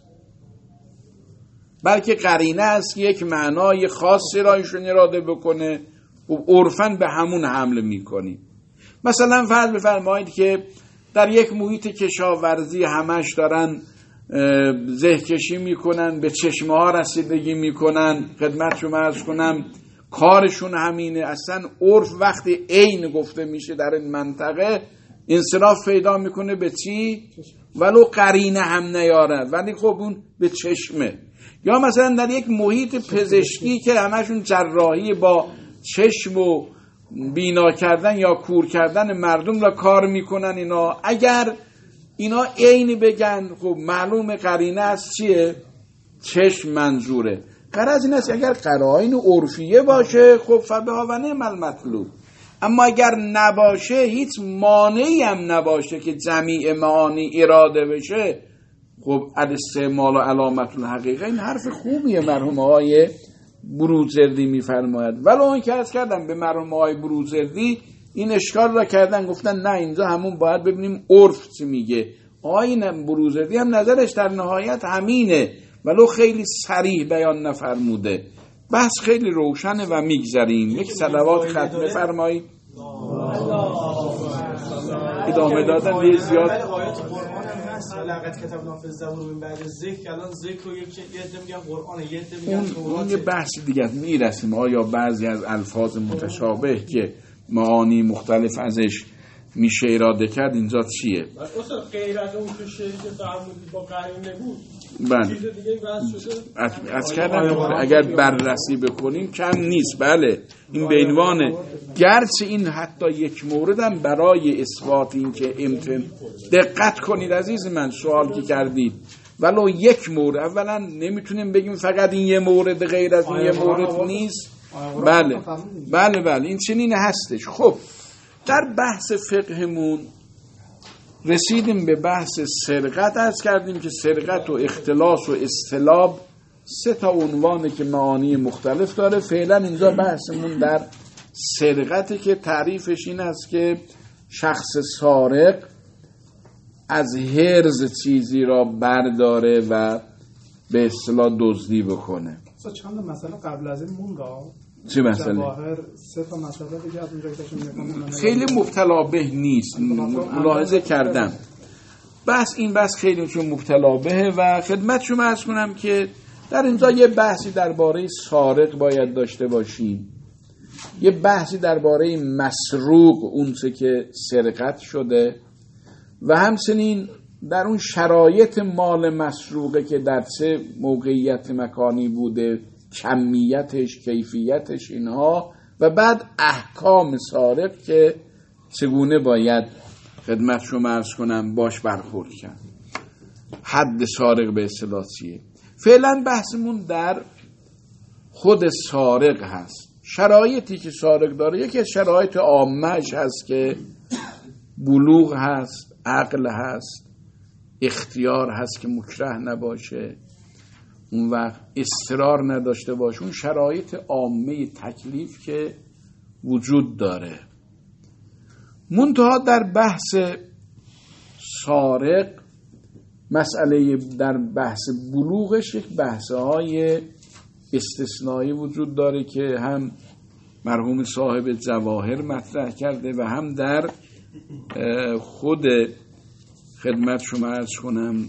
بلکه قرینه است یک معنای خاصی را ایشون اراده بکنه و عرفاً به همون حمله میکنیم. مثلا فرض بفرمایید که در یک محیط کشاورزی همش دارن زهکشی میکنن، به چشمه ها رسیدگی میکنن، خدمت شما عرض کنم کارشون همینه. اصلا عرف وقتی عین گفته میشه در این منطقه انصراف پیدا میکنه به چی؟ ولو قرینه هم نیارد، ولی خب اون به چشمه. یا مثلا در یک محیط پزشکی که همشون جراحی با چشم و بینا کردن یا کور کردن مردم را کار میکنن، اینا اگر اینا عین بگن خب معلوم قرینه است چیه؟ چشم منظوره. غرض این است اگر قرائن عرفیه باشه خب فبها و نعم المطلوب، اما اگر نباشه هیچ مانعی هم نباشه که جمیع معانی اراده بشه، خب الاستعمال و علامت الحقیقه این حرف خوبیه مرحوم آقای بروجردی میفرماید. ولی اون که عرض کردم به مرحوم آقای بروجردی این اشکال را کردن، گفتن نه اینجا همون باید ببینیم عرف چی میگه. آقای بروجردی هم نظرش در نهایت همینه ولو خیلی صریح بیان نفرموده. بحث خیلی روشنه و میگذریم. یک صلوات ختم فرمایید. ادامه دادن یه زیاد لقد کتبنا فی الزبور من بعد ذکر، الان ذکر رو یه عده میگن قرآن، یه عده میگن تورات. اون یه بحث دیگه است، میرسیم آیا بعضی از الفاظ متشابه که معانی مختلف ازش میشه اراده کرد اینجا چیه؟ اصلا غیر از اون که شعری که فرمودید با قرینه بود بله چیز دیگه بحث شده. از کردم اگر بررسی بکنیم کم نیست. بله این به عنوان گرچه این حتی یک موردم برای اثبات این که دقت کنید عزیز من سوال که کردید، ولو یک مورد، اولا نمیتونیم بگیم فقط این یه مورد غیر از این یه مورد نیست. بله این چنین هستش. خب در بحث فقهمون رسیدیم به بحث سرقت. عرض کردیم که سرقت و اختلاس و استلاب 3 تا عنوانه که معانی مختلف داره. فعلا اینجا بحثمون در سرقته که تعریفش این است که شخص سارق از حرز چیزی را برداره و به اصطلاح دزدی بکنه. چند مسئله قبل از این مونده. چه مسئله؟ جواهر 3 تا مسئله دیگه از اونجایی که میگم خیلی مبتلا به نیست، ملاحظه کردم. این بحث خیلی چون مبتلا بهه و خدمت شما عرض کنم که در اینجا یه بحثی درباره سارق باید داشته باشیم، یه بحثی درباره مسروق، اون چه که سرقت شده، و همچنین در اون شرایط مال مسروقه که در چه موقعیت مکانی بوده، کمیتش، کیفیتش، اینها، و بعد احکام سارق که چگونه باید خدمت شما عرض کنم باش برخورد کرد. حد سارق به اصطلاح چیه؟ فعلا بحثمون در خود سارق هست. شرایطی که سارق داره، یکی از شرایط عامه‌اش هست که بلوغ هست، عقل هست، اختیار هست که مکره نباشه، اون وقت اصرار نداشته باشه، اون شرایط عامه تکلیف که وجود داره. منتها در بحث سارق مسئله در بحث بلوغش یک بحث‌های استثنایی وجود داره که هم مرحوم صاحب جواهر مطرح کرده و هم در خود خدمت شما عرض کنم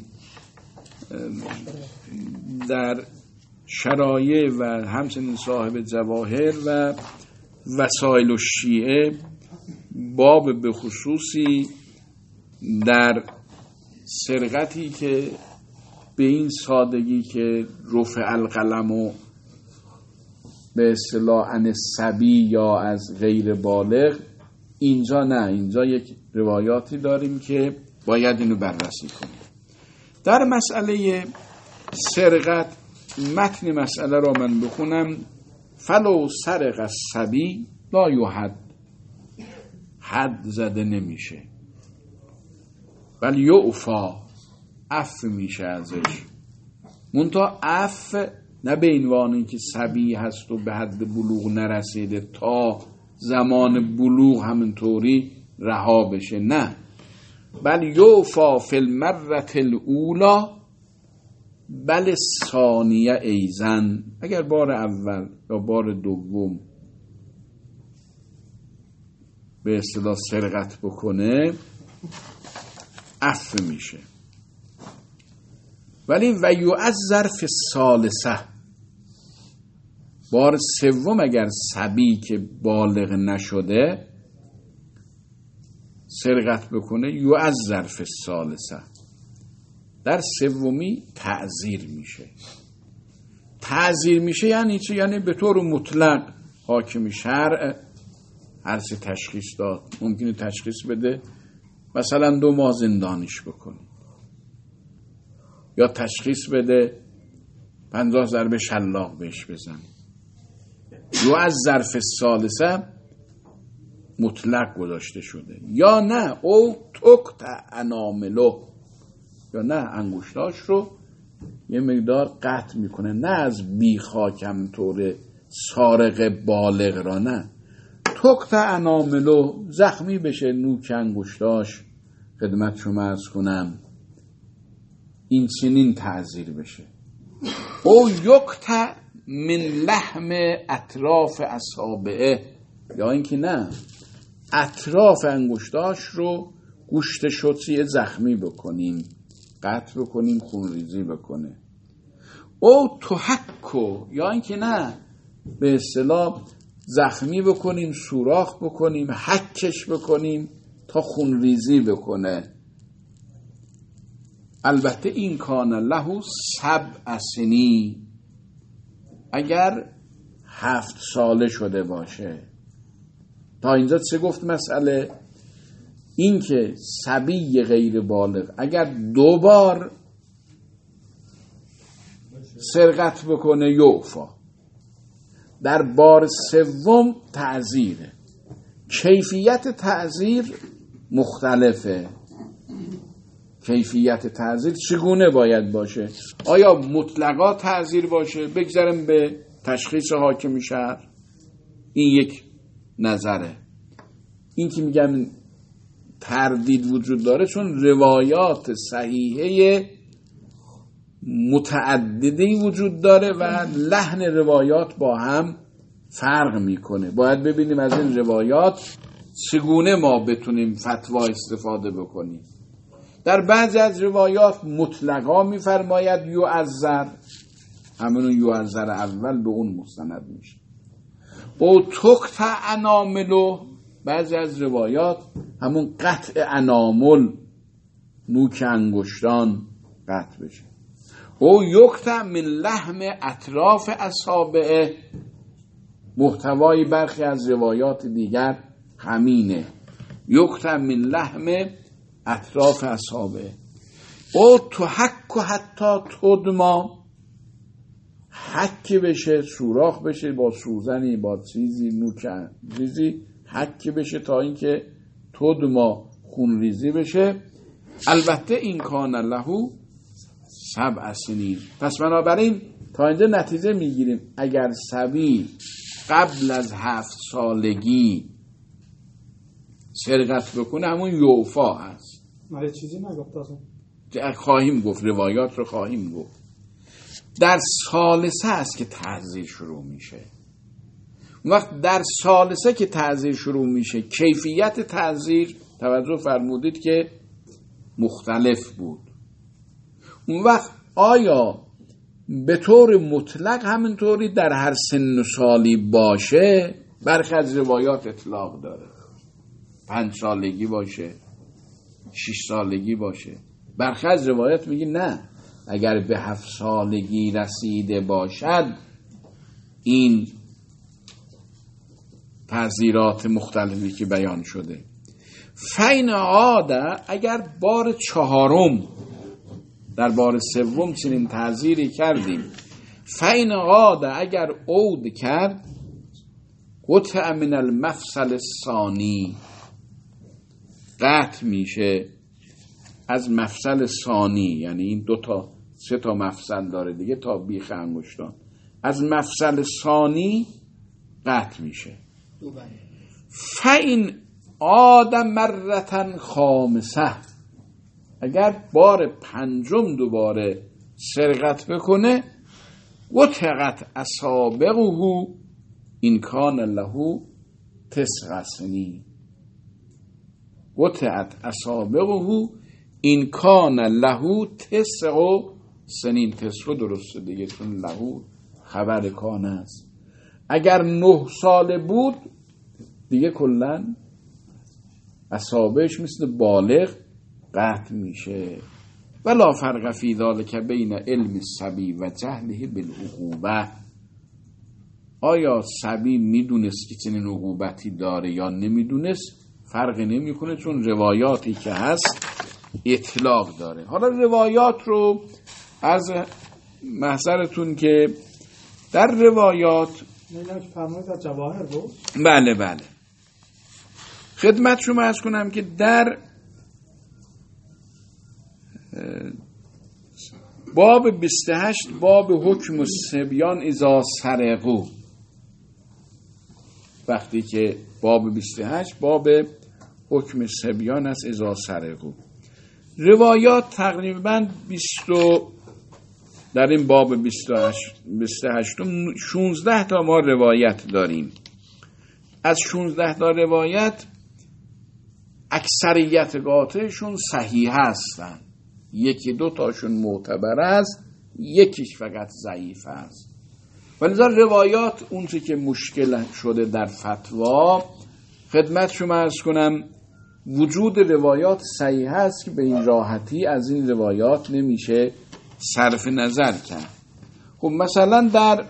در شرایع و همچنین صاحب جواهر و وسایل الشیعه باب به خصوصی در سرقتی که به این سادگی که رفع القلم و به اصطلاح عن صبی یا از غیر بالغ، اینجا نه، اینجا یک روایاتی داریم که باید اینو بررسی کنیم. در مسئله سرقت متن مسئله را من بخونم. فلو سرق الصبی لا یحد، حد زده نمیشه، ولی یعفا، عفو میشه ازش. منتها عفو نه به عنوان اینکه صبی هست و به حد بلوغ نرسیده تا زمان بلوغ همینطوری رها بشه، نه، بل یعفا فی المرة الاولی بل ثانیه ایزن، اگر بار اول یا بار دوم به اصطلاح سرقت بکنه عفو میشه، ولی و یعذر فی الثالثه، بار سوم اگر صبی که بالغ نشده سرقت بکنه یعذر فی الثالثه، در سومی تعزیر میشه. تعزیر میشه یعنی چه؟ یعنی به طور مطلق حاکم شرع هر چه تشخیص داد ممکنه تشخیص بده، مثلا 2 ماه زندانیش بکنه، یا تشخیص بده 50 ضربه شلاق بهش بزن. یعذر فی الثالثه مطلق گذاشته شده، یا نه او تقطع اناملو، یا نه انگشتاش رو یه مقدار قطع میکنه، نه از بیخاکم طور سارق بالغ را، نه، تقطع اناملو، زخمی بشه نوک انگشتاش، خدمت شما عرض کنم این چنین تعزیر بشه. او یقطع من لحم اطراف اصابعه، یا اینکه نه، اطراف انگشتاش رو گوشت شطری زخمی بکنیم، قطع بکنیم، خونریزی بکنه. او تحکو، یا اینکه نه، به اصطلاح زخمی بکنیم، سوراخ بکنیم، حکش بکنیم تا خونریزی بکنه. البته این کان له 7 سنین، اگر 7 ساله شده باشه. تا اینجا چه گفت مسئله؟ این که صبی غیر بالغ اگر 2 بار سرقت بکنه یعفا، در بار سوم تعزیره. کیفیت تعزیر مختلفه. کیفیت تعزیر چگونه باید باشه؟ آیا مطلقا تعزیر باشه؟ بگذارم به تشخیص حاکم شهر، این یک نظره. این که میگم تردید وجود داره، چون روایات صحیحه متعددی وجود داره و لحن روایات با هم فرق میکنه. باید ببینیم از این روایات چگونه ما بتونیم فتوا استفاده بکنیم. در بعضی از روایات مطلقا میفرماید یعذر، همون یعذر اول به اون مستند میشه. او تقطع اناملو، بعضی از روایات همون قطع انامل، نوک انگشتان قطع بشه. او یقطع من لحم اطراف اصابعه، محتوای برخی از روایات دیگر همینه، یقطع من لحم اطراف اصابعه. او تحک حتی تدما، حک بشه، سوراخ بشه با سوزنی، با چیزی، نوک چیزی حک بشه تا اینکه تدما خون ریزی بشه. البته این کان لهو 7 سنین. پس بنابراین تا اینجا نتیجه میگیریم اگر صبی قبل از 7 سالگی سرقت بکنه همون یوفا هست. ما چیزی نگفت اصلا. خواهیم گفت، روایات رو خواهیم گفت. در ثالثه است که تعزیر شروع میشه. وقت در ثالثه که تعزیر شروع میشه، کیفیت تعزیر توجه فرمودید که مختلف بود. اون وقت آیا به طور مطلق همینطوری در هر سن و سالی باشه؟ برخی از روایات اطلاق داره، 5 سالگی باشه، 6 سالگی باشه. برخی از روایات میگه نه، اگر به 7 سالگی رسیده باشد این تعزیرات مختلفی که بیان شده. فین عاده، اگر بار 4 در بار 3 چنین تعزیری کردیم، فین عاده، اگر عود کرد، قطع من المفصل الثانی، قطع میشه از مفصل ثانی، یعنی این 3 تا مفصل داره دیگه تا بیخ انگشتان، از مفصل ثانی قطع میشه. فین عاد مرة خامسه، اگر بار 5 دوباره سرقت بکنه، قطعت اصابعه این کان له 9 سنین. قطعت اصابعه این کان له 9 سنین. 9 درسته دیگه، چون له خبر کان است. اگر 9 ساله بود دیگه کلن اصابعش مثل بالغ قطع میشه. ولا فرق فی ذلک بین علم الصبی و جهله بالعقوبه. آیا صبی میدونست که چنین عقوبتی داره یا نمیدونست فرقی نمیکنه، چون روایاتی که هست اطلاق داره. حالا روایات رو از محضرتون که در روایات فرمایید از جواهر بود. بله خدمت شما عرض کنم که در باب 28 باب حکم الصبیان اذا سرقوا، وقتی که باب 28 باب حکم صبیان است اذا سرقوا، روایات تقریبا 20 در این باب 28 16 تا ما روایت داریم. از 16 تا روایت اکثریت قاطعشون صحیح هستن، 1-2 تاشون معتبر است، 1 فقط ضعیف است. ولذا روایات اون چه که مشکل شده در فتوا، خدمت شما عرض کنم وجود روایات صحیح است که به این راحتی از این روایات نمیشه صرف نظر کرد. خب مثلا در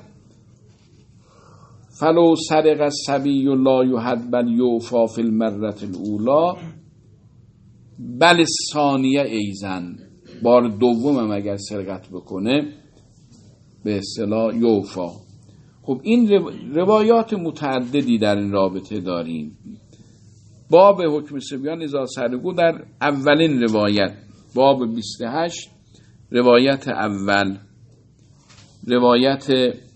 فلو سرق الصبی لا یحد بل یوفا فی المرة الاولی بل ثانیه ایزن، بار دوم هم اگر سرقت بکنه به اصطلاح یوفا. خب این روایات متعددی در این رابطه داریم. باب حکم صبیان اذا سرقوا در اولین روایت باب 28 روایت اول، روایت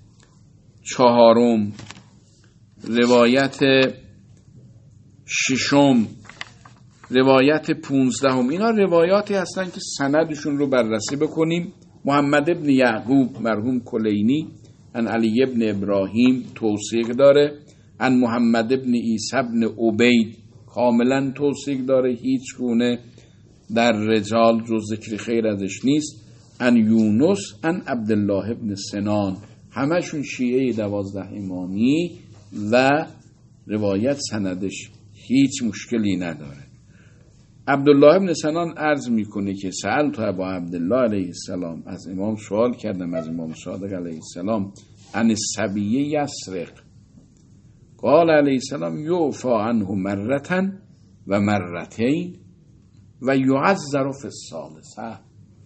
4، روایت 6، روایت 15 اینا روایاتی هستن که سندشون رو بررسی بکنیم. محمد ابن یعقوب مرحوم کلینی ان علی ابن ابراهیم توثیق داره، ان محمد ابن عیسی ابن عبید کاملا توثیق داره، هیچ گونه در رجال جز ذکر خیر ازش نیست، ان یونس ان عبدالله ابن سنان، همشون شیعه 12 امامی و روایت سندش هیچ مشکلی نداره. عبدالله ابن سنان عرض میکنه که سألت ابا عبدالله علیه السلام، از امام سوال کردم، از امام صادق علیه السلام، عن الصبی یسرق، قال علیه السلام یعفی عنه مرة و مرتین و یعذر فی الثالثه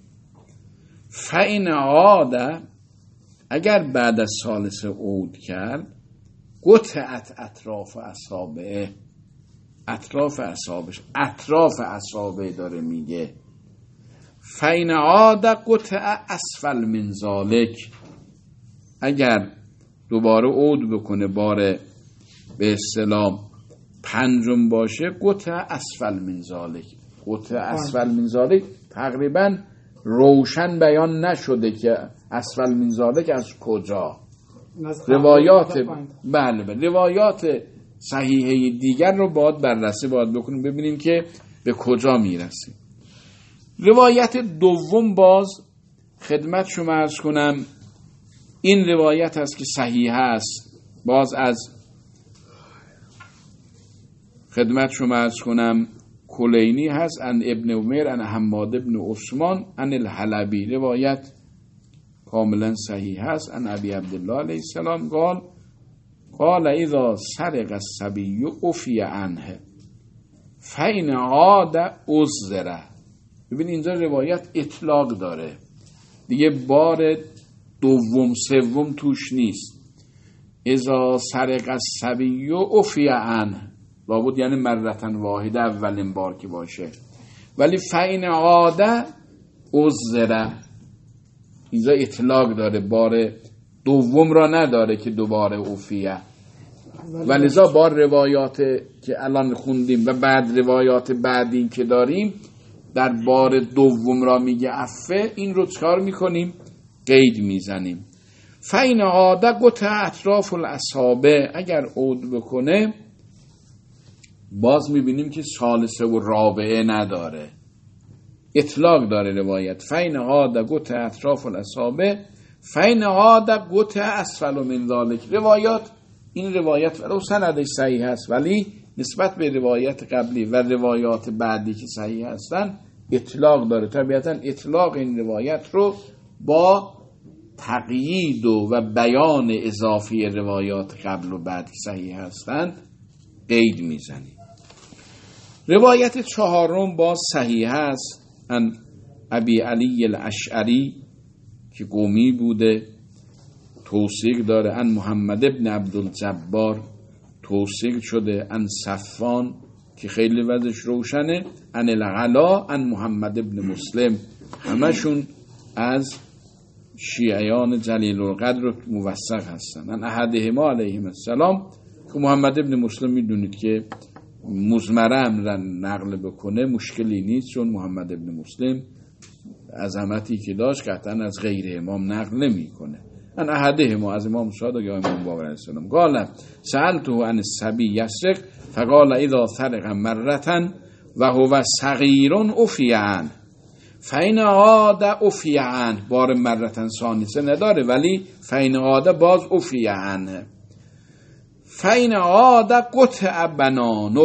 فإن عاد، اگر بعد از ثالثه عود کرد، قطعت اطراف اصابعه، اطراف اصابع داره میگه، فإن عاد قطع اسفل من ذلک، اگر دوباره عود بکنه بار به اصطلاح پنجم باشه، قطع اسفل من ذلک. قطع اسفل من ذلک تقریبا روشن بیان نشده که اسفل من ذلک از کجا. روایات روایات صحیحه دیگر رو باید بررسی بکنیم ببینیم که به کجا میرسیم. روایت دوم باز خدمت شما عرض کنم، این روایت هست که صحیح هست، باز از خدمت شما عرض کنم کلینی هست، ان ابن عمر ان حماد ابن عثمان ان الحلبی، روایت کاملا صحیح هست. ان ابی عبدالله علیه السلام قال اذا سرق الصبی عفی عنه فإن عاد عذر. ببین اینجا روایت اطلاق داره دیگه، بار دوم سوم توش نیست. اذا سرق الصبی عفی عنه لابد یعنی مرتن واحده اولین بار که باشه، ولی فإن عاد عذر اینجا اطلاق داره، بار دوم را نداره که دوباره عفیه. ولذا با روایات که الان خوندیم و بعد روایات بعدی که داریم در بار دوم را میگه عفه، این رو چکار میکنیم؟ قید میزنیم. فإن عاد قطع اطراف الاصابع، اگر عود بکنه باز میبینیم که ثالثه و رابعه نداره، اطلاق داره روایت. فإن عاد قطع اطراف الاصابع فإن عاد قطع اسفل من ذلک. روایات این روایت ولو سندش صحیح هست ولی نسبت به روایت قبلی و روایات بعدی که صحیح هستن اطلاق داره. طبیعتا اطلاق این روایت رو با تقیید و بیان اضافی روایات قبل و بعد که صحیح هستن قید میزنیم. روایت چهارم باز صحیح هست، ان ابی علی الاشعری که قومی بوده توثیق داره، ان محمد ابن عبدالجبار توثیق شده، ان صفان که خیلی وضعش روشنه، ان العلا ان محمد ابن مسلم، همشون از شیعیان جلیل القدر موثق هستن. ان احدهما علیهم السلام که محمد ابن مسلم میدونید که مزمره امر نقل بکنه مشکلی نیست، چون محمد ابن مسلم عظمتی که داشت قطعا از غیر امام نقل نمی کنه. ان احدهما از امام صادق یا امام باقر علیه السلام قال سألته عن الصبی یسرق فقال اذا سرق مرة و هو صغیر عفی عنه فإن عاد عفی عنه. بار مرة ثانیه نداره ولی فإن عاد باز عفی عنه. فإن عاد قطع بنانه،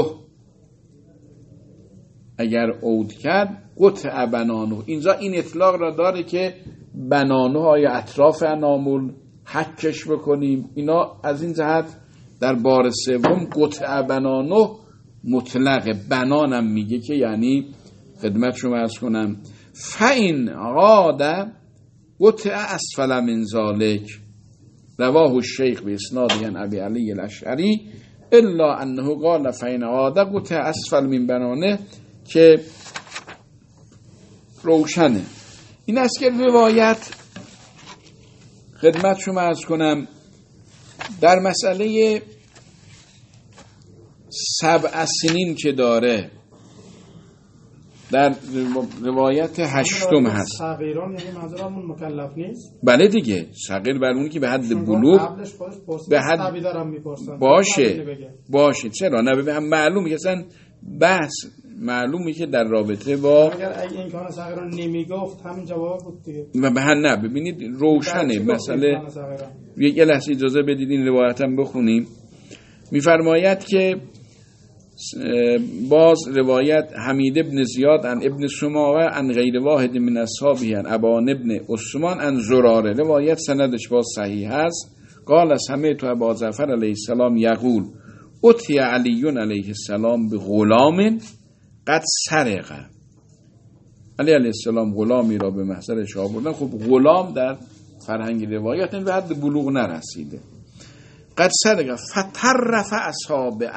اگر عود کرد قطع بنانه. اینجا این اطلاق را داره که بنانه های اطراف انامل حکش بکنیم، اینا از این جهت در بار سوم قطع بنانه مطلق، بنانم میگه که یعنی خدمت شما عرض کنم فإن عاد قطع اسفل من ذلک رواه الشیخ به اسناد عن ابی علی الاشعری الا انه قال فإن عاد قطع اسفل من بنانه که روشنه. این است که روایت خدمت شما عرض کنم در مسئله 7 سنین که داره در روایت 8 هست. صغیران یعنی منظورمون مکلف نیست. بله دیگه، صغیر بر اونی که به حد بلوغ به حد باشه. چرا نه؟ معلومه که اصلا بحث معلومه که در رابطه با اگر این کار صغیران نمیگفت همین جواب بود دیگه. و به نه ببینید روشنه مسئله. یک لحظه اجازه بدید این روایتم بخونیم. میفرماید که باز روایت حمید ابن زیاد عن ابن سماوه عن غیر واحد من اصحابه عن ابان ابن عثمان عن زراره، روایت سندش باز صحیح است. قال سمعت ابا جعفر علیه السلام یقول اتی علی علیه السلام به غلام قد سرق. علی علیه السلام غلامی را به محضرش آوردن. خب غلام در فرهنگ روایت به حد بلوغ نرسیده. قد سرق فترف اصحابه،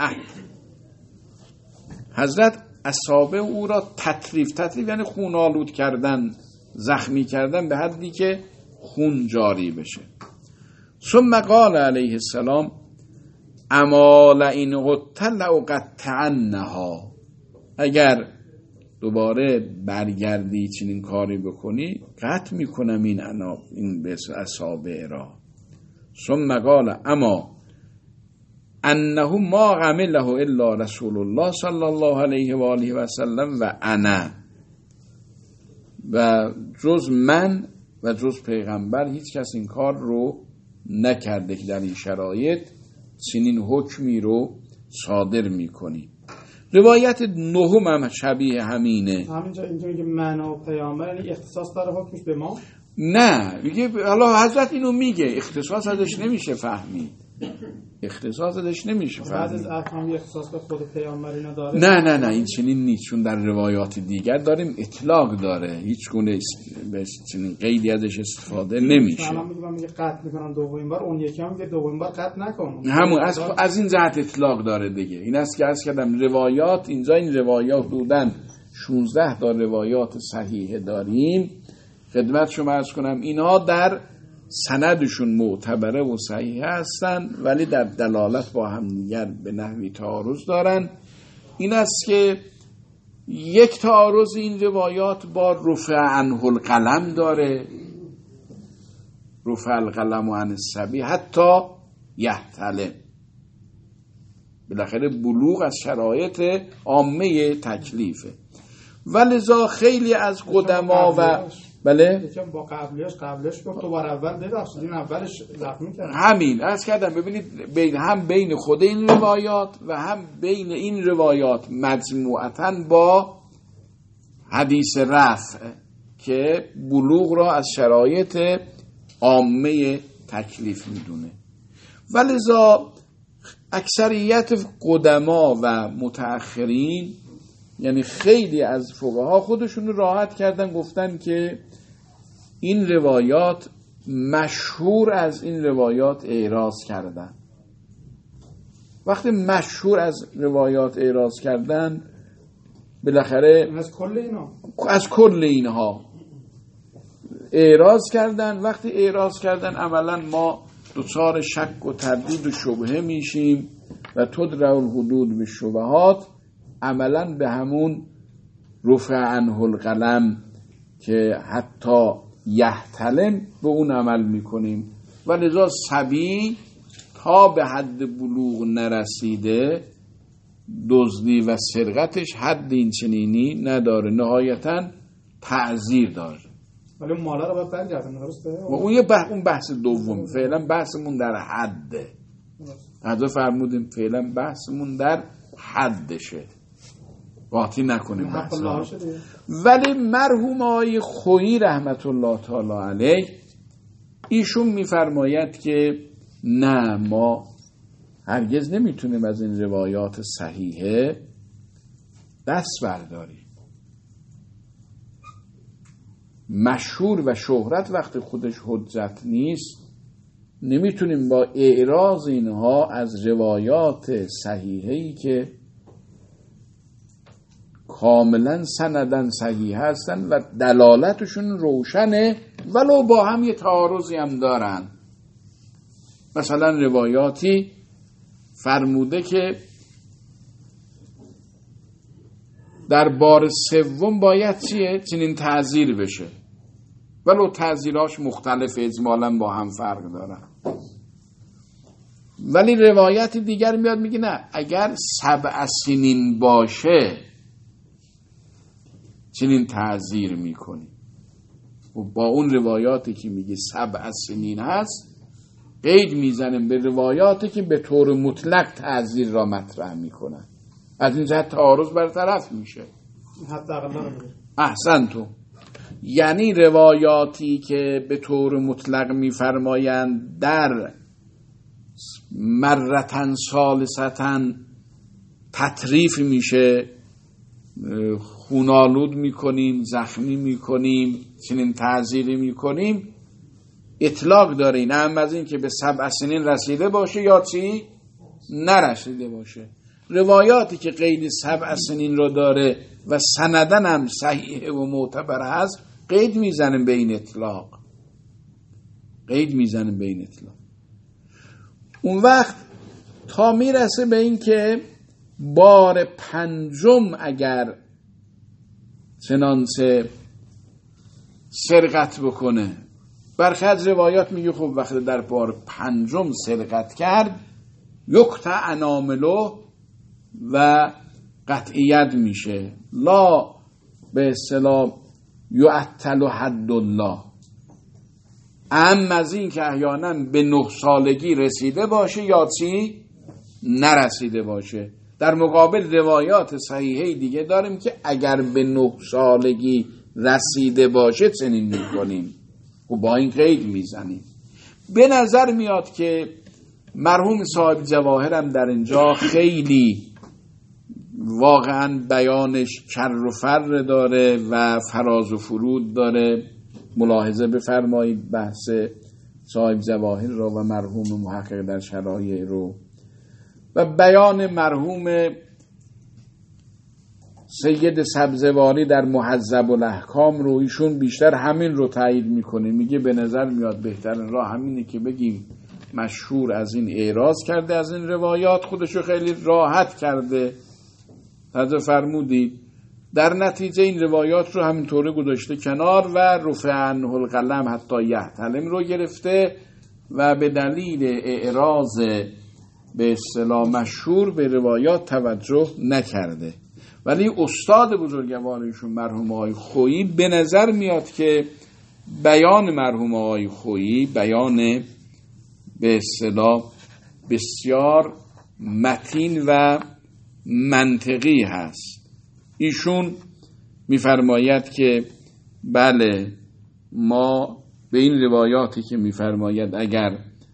حضرت اصحابه او را تطریف یعنی خون آلود کردن، زخمی کردن به حدی که خون جاری بشه. ثم قال علیه السلام اما لئن قتل لأقطعنها، اگر دوباره برگردی چنین کاری بکنی قطع میکنم این به اصحابه را. ثم قال اما انه ما عمله الا رسول الله صلی الله علیه و آله و سلم و انا، و جز من و جز پیغمبر هیچ کس این کار رو نکرده که در این شرایط چنین حکمی رو صادر میکنی. روایت نهم هم شبیه همینه. همینجا اینجوری که من و پیامبر یعنی اختصاص داره حکمش به ما؟ نه میگه حالا حضرت اینو میگه، اختصاص ازش نمیشه فهمید. اختصاص ازش نمیشه فهمید. بعضی از احکام اختصاص به خود پیامبر اینا داره. نه این چنین نیست، چون در روایات دیگر داریم اطلاق داره، هیچ گونه چنین قیدی ازش استفاده نمیشه. من میگه قطع میکنم دومین بار، اون یکی هم میگه دومین بار قطع نکن. همون از این جهت اطلاق داره دیگه. این است که عرض کردم روایات اینجا، این روایات بودن 16 تا روایات صحیح داریم. خدمت شما عرض کنم اینها در سندشون معتبره و صحیح هستن، ولی در دلالت با هم دیگر به نحوی تعارض دارن. این است که یک تعارض این روایات با رفع عنه القلم داره، رفع القلم عن الصبی حتی یحتلم. بالاخره بلوغ از شرایط عامه تکلیفه، ولذا خیلی از قدما و بله یکم با قبلش گفت تو بار اول ببخشید این اولش زخمی کرد. همین عرض کردم. ببینید هم بین خود این روایات و هم بین این روایات مجموعتاً با حدیث رفع که بلوغ را از شرایط عامه تکلیف میدونه، ولذا اکثریت قدما و متأخرین یعنی خیلی از فقها خودشون راحت کردن، گفتن که این روایات مشهور از این روایات اعراض کردن. وقتی مشهور از روایات اعراض کردن بالاخره از کل اینها اعراض کردن. وقتی اعراض کردن عملا ما دچار شک و تردید و شبهه میشیم و تدرع الحدود بالشبهات، عملا به همون رفع عنه القلم که حتی یحتلم به اون عمل میکنیم. ولذا صبی تا به حد بلوغ نرسیده دزدی و سرقتش حد این چنینی نداره، نهایتا تعزیر داره. ولی مالا رو باید برگردن، درسته؟ و اون بحث دوم. فعلا بحثمون در حده. حضرت فرمودیم فعلا بحثمون در حدشه، قاطی نکنیم بحث. ولی مرحوم آقای خویی رحمت الله تعالی علیه ایشون میفرماید که نه، ما هرگز نمیتونیم از این روایات صحیحه دست برداریم. مشهور و شهرت وقتی خودش حجت نیست، نمیتونیم با اعراض اینها از روایات صحیحه‌ای که کاملا سندن صحیح هستن و دلالتشون روشنه ولو با هم یه تعارضی هم دارن. مثلا روایاتی فرموده که در بار سوم باید چیه؟ چنین تعزیر بشه، ولو تعزیراش مختلف اجمالا با هم فرق دارن. ولی روایت دیگر میاد میگه نه، اگر 7 سنین باشه چنین تعزیر میکنی. و با اون روایاتی که میگه 7 سنین هست قید میزنیم به روایاتی که به طور مطلق تعزیر را مطرح میکنن. از این جهت تعارض برطرف میشه. احسنتون. یعنی روایاتی که به طور مطلق میفرمایند در مرتن ثالثتن تطریف میشه، خونالود میکنیم، زخمی میکنیم، چنین تعزیری میکنیم، اطلاق داره. این هم از این که به 7 سنین رسیده باشه یا چی نرسیده باشه. روایاتی که قید 7 سنین رو داره و سندن هم صحیح و معتبر هست قید میزنیم به این اطلاق، قید میزنیم به این اطلاق. اون وقت تا میرسه به این که بار 5 اگر چنانچه سرقت بکنه، برخی از روایات میگه خب وقتی در بار 5 سرقت کرد یقطع اناملو و قطعیت میشه، لا به اصطلاح یعطل حد الله. اما از این که احیانا به 9 سالگی رسیده باشه یا چی نرسیده باشه. در مقابل روایات صحیحه دیگه داریم که اگر به 9 سالگی رسیده باشه چنین میکنیم و با این قید میزنیم. به نظر میاد که مرحوم صاحب جواهر هم در اینجا خیلی واقعا بیانش کر و فر داره و فراز و فرود داره. ملاحظه بفرمایید بحث صاحب جواهر رو و مرحوم محقق در شرایع رو و بیان مرحوم سید سبزواری در مهذب الاحکام رو. ایشون بیشتر همین رو تایید میکنه، میگه به نظر میاد بهترین راه همینه که بگیم مشهور از این اعراض کرده، از این روایات خودشو خیلی راحت کرده. حضرت فرمودید در نتیجه این روایات رو همینطوره گذاشته کنار و رفع عنه القلم حتی یحتلم رو گرفته و به دلیل اعراض به اصطلاح مشهور به روایات توجه نکرده. ولی استاد بزرگوارشون مرحوم آقای خویی به نظر میاد که بیان مرحوم آقای خویی بیان به اصطلاح بسیار متین و منطقی هست. ایشون میفرماید که بله ما به این روایاتی که میفرماید اگر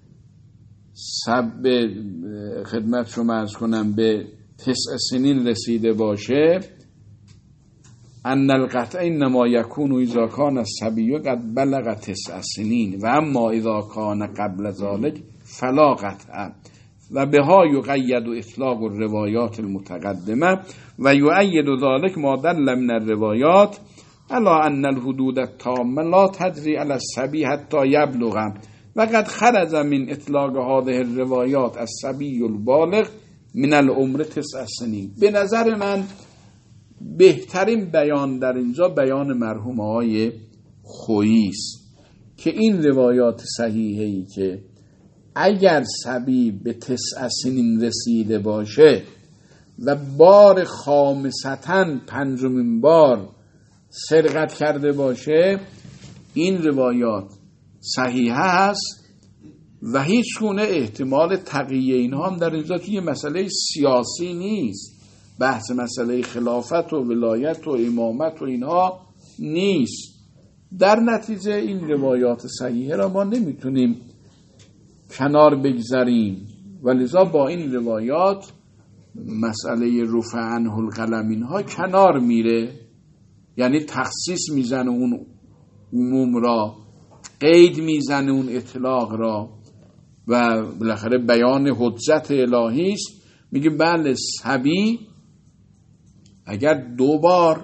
سب خدمت شما عرض کنم به 9 سنین رسیده باشه، ان القطع انما یکون اذا کان الصبی قد بلغ 9 سنین و اما اذا کان قبل ذلك فلا قطع و بها یقید اطلاق الروایات المتقدمه و یؤید ذلك ما دل من الروایات على ان الحدود التامه لا تجری علی الصبی حتی یبلغ و قد خرج من اطلاق هذه الروایات الصبی البالغ من العمر 9 سنین. به نظر من بهترین بیان در اینجا بیان مرحوم آقای خویی است که این روایات صحیحه‌ای که اگر صبی به 9 سنین رسیده باشه و بار خامسةً 5مین بار سرقت کرده باشه، این روایات صحیحه هست و هیچ گونه احتمال تقیه اینها هم در اینجا که یه مسئله سیاسی نیست، بحث مسئله خلافت و ولایت و امامت و اینها نیست. در نتیجه این روایات صحیحه را ما نمیتونیم کنار بگذاریم و لذا با این روایات مسئله رفع عنه القلم اینها کنار میره، یعنی تخصیص میزنه اون عموم را، قید میزنه اون اطلاق را و بالاخره بیان حجت الهی است. میگه بله صبی اگر 2 بار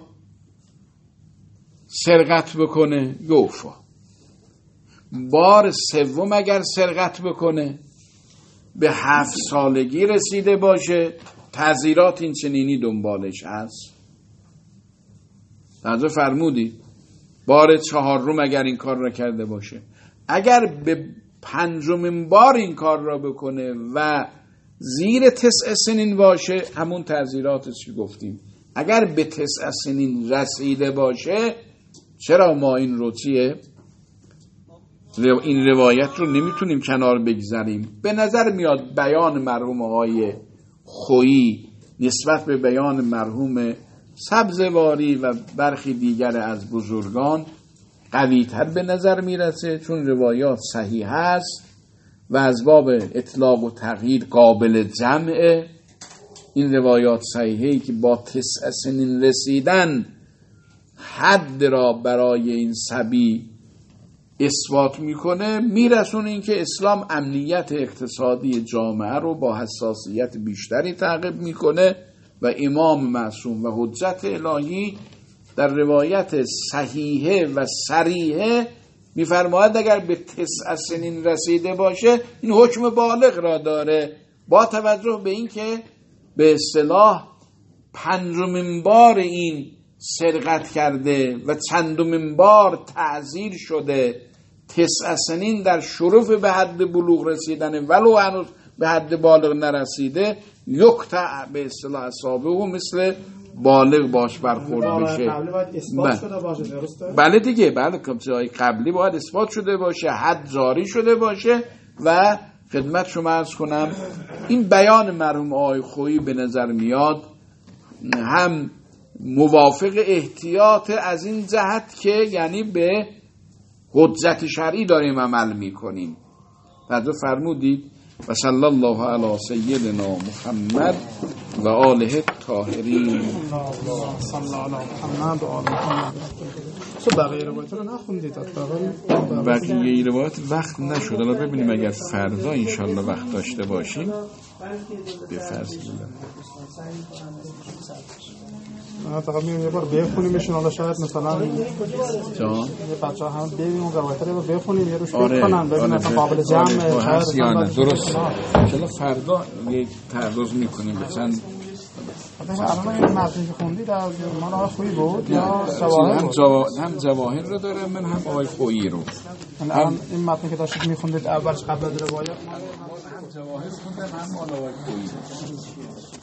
سرقت بکنه یوفا، بار 3 اگر سرقت بکنه به 7 سالگی رسیده باشه، تعزیرات این چنینی دنبالش هست. حضرت فرمودی بار 4 اگر این کار را کرده باشه، اگر به 5 بار این کار را بکنه و زیر 9 سنین باشه، همون تعزیراتش که گفتیم، اگر به 9 سنین رسیده باشه، چرا ما این رو این روایت رو نمیتونیم کنار بگذاریم؟ به نظر میاد بیان مرحوم آقای خویی نسبت به بیان مرحوم سبزواری و برخی دیگر از بزرگان قوی‌تر به نظر میرسه، چون روایات صحیح است و از باب اطلاق و تغییر قابل جمعه. این روایات صحیحی که با 9 سنین رسیدن حد را برای این صبی اثبات میکنه، میرسونه این که اسلام امنیت اقتصادی جامعه رو با حساسیت بیشتری تعقیب میکنه و امام معصوم و حجت الهی در روایت صحیحه و صریحه میفرماید اگر به 9 سنین رسیده باشه این حکم بالغ را داره، با توجه به این که به اصطلاح 5 بار این سرقت کرده و 100 بار تعزیر شده. 9 سنین در شرف به حد بلوغ رسیدن ولو هنوز به حد بالغ نرسیده، یکتع به اصطلاح اصابه و مثل بالغ باش برخورد بشه. بله دیگه، بله جای قبلی باید اثبات شده باشه، حد جاری شده باشه. و خدمت شما عرض کنم این بیان مرحوم آقای خویی به نظر میاد هم موافق احتیاط از این جهت که یعنی به حجت شرعی داریم عمل میکنیم. بعد فرمودید و صلی الله علی سیدنا محمد و آله الطاهرین. صلی علی محمد و آل محمد. بقیه روایت رو نخوندید؟ بقیه روایت وقت نشد. حالا ببینیم اگر فردا انشالله وقت داشته باشیم به فرض فقط میگم یه بار بخونیمشون، حالا شاید مثلا جان یه بچه‌ها هم ببینیم اون روایت رو بخونیم یه روش فکر کنن ببینن قابل جمع هست یا نه. درست انشالله فردا یک تعرض میکنیم به چند. الان این متنی که خوندید از مال آقای خویی بود یا شواهد بود؟ هم جواهر رو داره، من هم آقای خویی رو. الان این متنی که داشتید میخوندید اولش قبل از روایت هم جواهر خوندم هم آقای خویی.